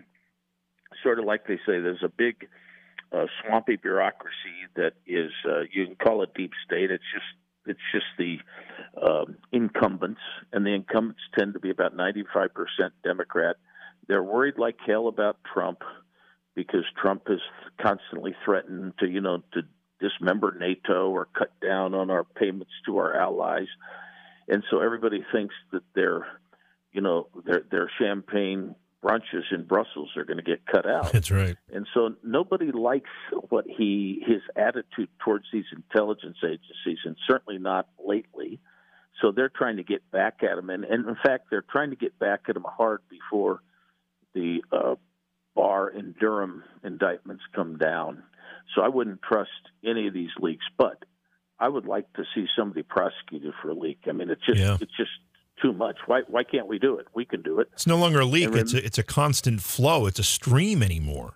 sort of like they say, there's a big uh, swampy bureaucracy that is, uh, you can call it deep state. It's just it's just the um, incumbents, and the incumbents tend to be about ninety-five percent Democrat. They're worried like hell about Trump because Trump has constantly threatened to, you know, to dismember NATO or cut down on our payments to our allies. And so everybody thinks that they're you know, their their champagne brunches in Brussels are going to get cut out. That's right. And so nobody likes what he his attitude towards these intelligence agencies, and certainly not lately. So they're trying to get back at him, and, and in fact, they're trying to get back at him hard before the uh, Barr and Durham indictments come down. So I wouldn't trust any of these leaks, but I would like to see somebody prosecuted for a leak. I mean, it's just Yeah. it's just. too much. Why why can't we do it? We can do it. It's no longer a leak. And rem- it's a, it's a constant flow. It's a stream anymore.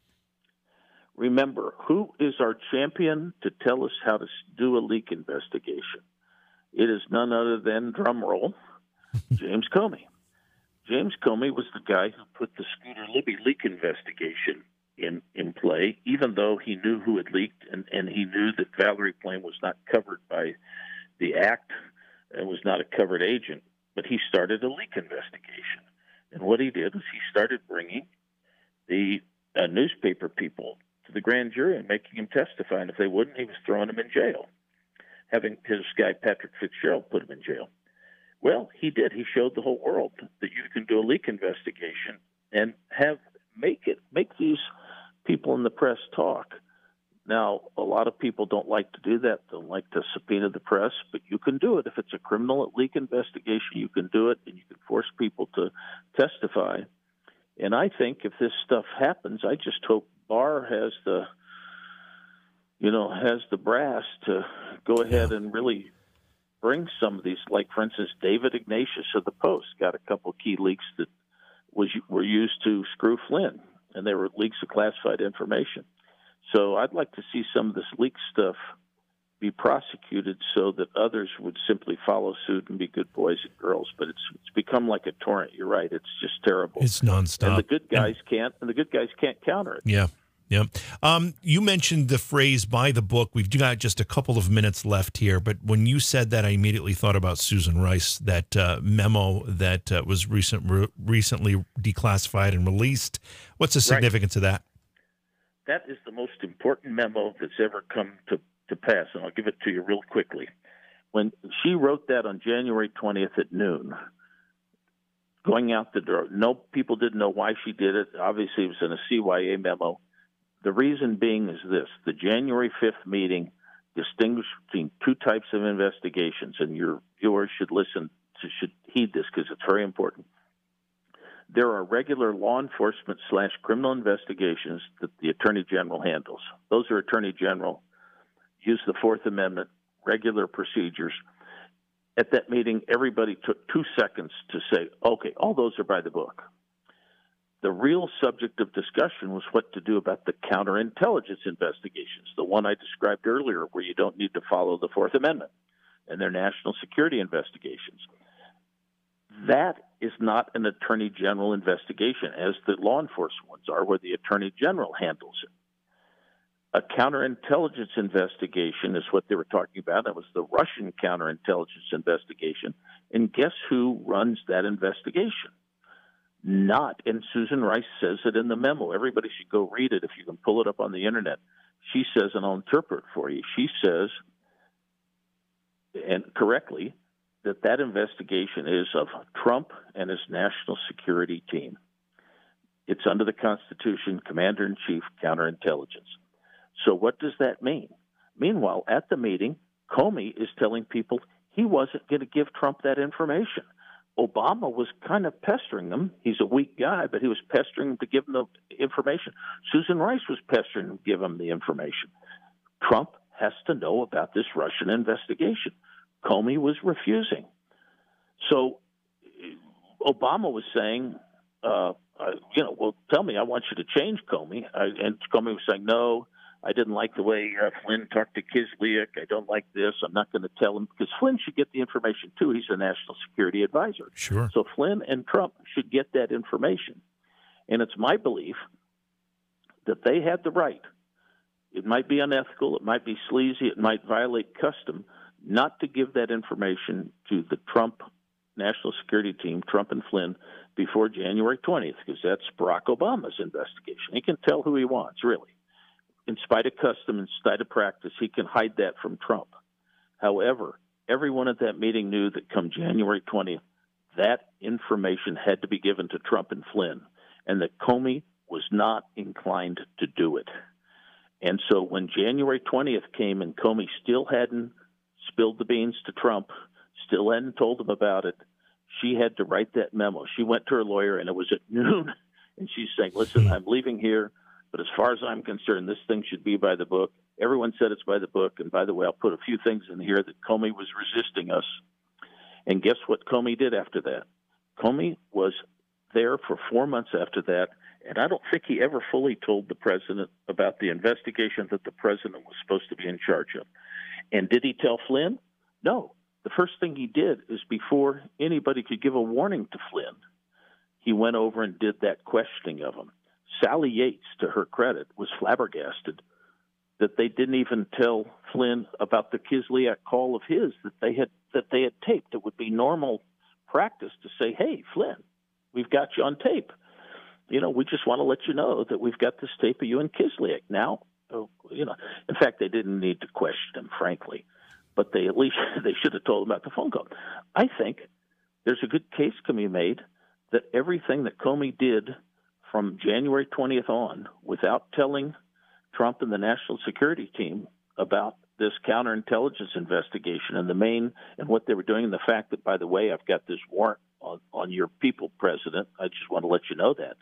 Remember, who is our champion to tell us how to do a leak investigation? It is none other than, drum roll, James Comey. James Comey was the guy who put the Scooter Libby leak investigation in, in play, even though he knew who had leaked, and, and he knew that Valerie Plame was not covered by the act and was not a covered agent. But he started a leak investigation. And what he did was he started bringing the uh, newspaper people to the grand jury and making them testify. And if they wouldn't, he was throwing them in jail, having his guy Patrick Fitzgerald put him in jail. Well, he did. He showed the whole world that you can do a leak investigation and have make it make these people in the press talk. Now, a lot of people don't like to do that. Don't like to subpoena the press, but you can do it. If it's a criminal leak investigation, you can do it, and you can force people to testify. And I think if this stuff happens, I just hope Barr has the, you know, has the brass to go ahead and really bring some of these. Like, for instance, David Ignatius of the Post got a couple key leaks that was were used to screw Flynn, and they were leaks of classified information. So I'd like to see some of this leak stuff be prosecuted so that others would simply follow suit and be good boys and girls. But it's it's become like a torrent. You're right. It's just terrible. It's nonstop. And the good guys can't, and the good guys can't counter it. Yeah. Yeah. Um, you mentioned the phrase "by the book." We've got just a couple of minutes left here, but when you said that, I immediately thought about Susan Rice, that uh, memo that uh, was recent, re- recently declassified and released. What's the significance right. of that? That is the most important memo that's ever come to, to pass, and I'll give it to you real quickly. When she wrote that on January twentieth at noon, going out the door, no people didn't know why she did it. Obviously, it was in a C Y A memo. The reason being is this: the January fifth meeting distinguished between two types of investigations, and your viewers should listen, to, should heed this because it's very important. There are regular law enforcement slash criminal investigations that the Attorney General handles. Those are Attorney General, use the Fourth Amendment, regular procedures. at that meeting, everybody took two seconds to say, okay, all those are by the book. The real subject of discussion was what to do about the counterintelligence investigations, the one I described earlier where you don't need to follow the Fourth Amendment, and their national security investigations. That is not an attorney general investigation, as the law enforcement ones are, where the attorney general handles it. A counterintelligence investigation is what they were talking about. It was the Russian counterintelligence investigation. And guess who runs that investigation? Not, and Susan Rice says it in the memo. Everybody should go read it if you can pull it up on the internet. She says, and I'll interpret for you, she says, and correctly, that that investigation is of Trump and his national security team. It's under the Constitution, Commander-in-Chief, Counterintelligence. So what does that mean? Meanwhile, at the meeting, Comey is telling people he wasn't going to give Trump that information. Obama was kind of pestering him. He's a weak guy, but he was pestering him to give him the information. Susan Rice was pestering him to give him the information. Trump has to know about this Russian investigation. Comey was refusing. So Obama was saying, uh, uh, you know, well, tell me, I want you to change Comey. I, and Comey was saying, no, I didn't like the way uh, Flynn talked to Kislyak. I don't like this. I'm not going to tell him, because Flynn should get the information too. He's a national security advisor. Sure. So Flynn and Trump should get that information. And it's my belief that they had the right. It might be unethical. It might be sleazy. It might violate custom not to give that information to the Trump national security team, Trump and Flynn, before January twentieth, because that's Barack Obama's investigation. He can tell who he wants, really. In spite of custom, in spite of practice, he can hide that from Trump. However, everyone at that meeting knew that come January twentieth, that information had to be given to Trump and Flynn, and that Comey was not inclined to do it. And so when January twentieth came and Comey still hadn't spilled the beans to Trump, still hadn't told him about it, she had to write that memo. She went to her lawyer, and it was at noon, and she's saying, listen, I'm leaving here. But as far as I'm concerned, this thing should be by the book. Everyone said it's by the book. And by the way, I'll put a few things in here that Comey was resisting us. And guess what Comey did after that? Comey was there for four months after that. And I don't think he ever fully told the president about the investigation that the president was supposed to be in charge of. And did he tell Flynn? No. The first thing he did is, before anybody could give a warning to Flynn, he went over and did that questioning of him. Sally Yates, to her credit, was flabbergasted that they didn't even tell Flynn about the Kislyak call of his that they had that they had taped. It would be normal practice to say, hey, Flynn, we've got you on tape. You know, we just want to let you know that we've got this tape of you and Kislyak. Now, you know, in fact, they didn't need to question him, frankly, but they at least they should have told him about the phone call. I think there's a good case can be made that everything that Comey did from January twentieth on, without telling Trump and the national security team about this counterintelligence investigation and the main and what they were doing, and the fact that, by the way, I've got this warrant on, on your people, President. I just want to let you know that.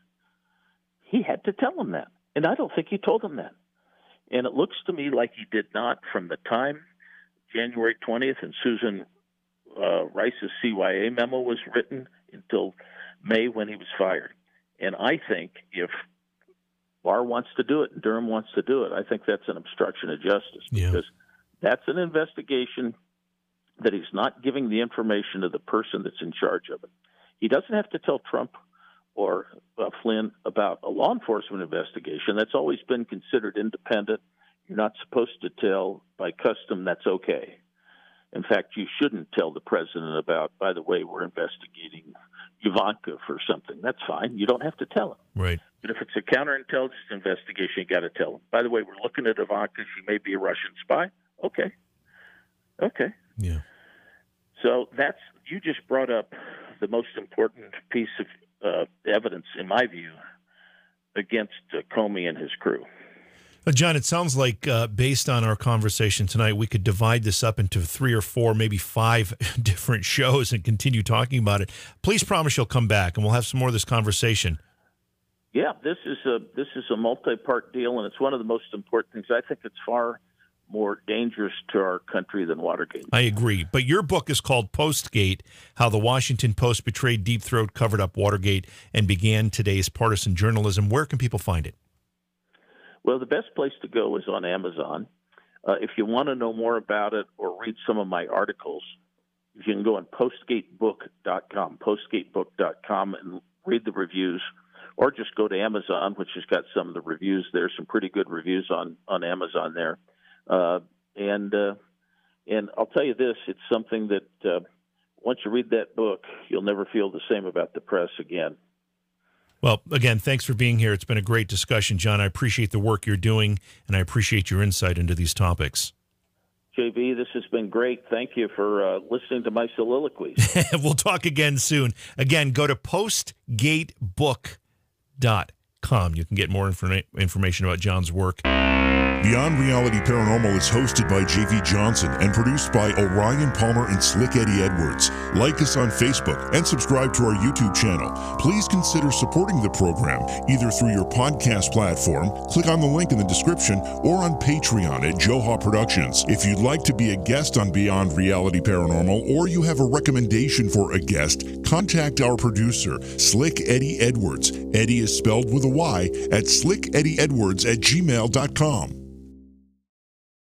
He had to tell them that, and I don't think he told them that. And it looks to me like he did not from the time January twentieth and Susan uh, Rice's C Y A memo was written until May when he was fired. And I think if Barr wants to do it and Durham wants to do it, I think that's an obstruction of justice, yeah. because that's an investigation that he's not giving the information to the person that's in charge of it. He doesn't have to tell Trump or uh, Flynn about a law enforcement investigation. That's always been considered independent. You're not supposed to tell by custom. That's okay. In fact, you shouldn't tell the president about, by the way, we're investigating Ivanka for something. That's fine. You don't have to tell him. Right. But if it's a counterintelligence investigation, you got to tell him. By the way, we're looking at Ivanka. She may be a Russian spy. Okay. Okay. Yeah. So that's, you just brought up the most important piece of uh, evidence, in my view, against uh, Comey and his crew. Uh, John, it sounds like uh, based on our conversation tonight, we could divide this up into three or four, maybe five different shows and continue talking about it. Please promise you'll come back and we'll have some more of this conversation. Yeah, this is a this is a multi-part deal, and it's one of the most important things. I think it's far more dangerous to our country than Watergate. I agree. But your book is called Postgate, How the Washington Post Betrayed Deep Throat, Covered Up Watergate, and Began Today's Partisan Journalism. Where can people find it? Well, the best place to go is on Amazon. Uh, if you want to know more about it or read some of my articles, you can go on postgate book dot com, postgate book dot com, and read the reviews. Or just go to Amazon, which has got some of the reviews there, some pretty good reviews on, on Amazon there. Uh, and uh, and I'll tell you this, it's something that uh, once you read that book, you'll never feel the same about the press again. Well, again, thanks for being here. It's been a great discussion, John. I appreciate the work you're doing, and I appreciate your insight into these topics. J B, this has been great. Thank you for uh, listening to my soliloquies. We'll talk again soon. Again, go to postgate book dot com. You can get more informa- information about John's work. Beyond Reality Paranormal is hosted by J V Johnson and produced by Orion Palmer and Slick Eddie Edwards. Like us on Facebook and subscribe to our YouTube channel. Please consider supporting the program either through your podcast platform, click on the link in the description, or on Patreon at Joha Productions. If you'd like to be a guest on Beyond Reality Paranormal, or you have a recommendation for a guest, contact our producer, Slick Eddie Edwards. Eddie is spelled with a Y at slick eddie edwards at gmail dot com.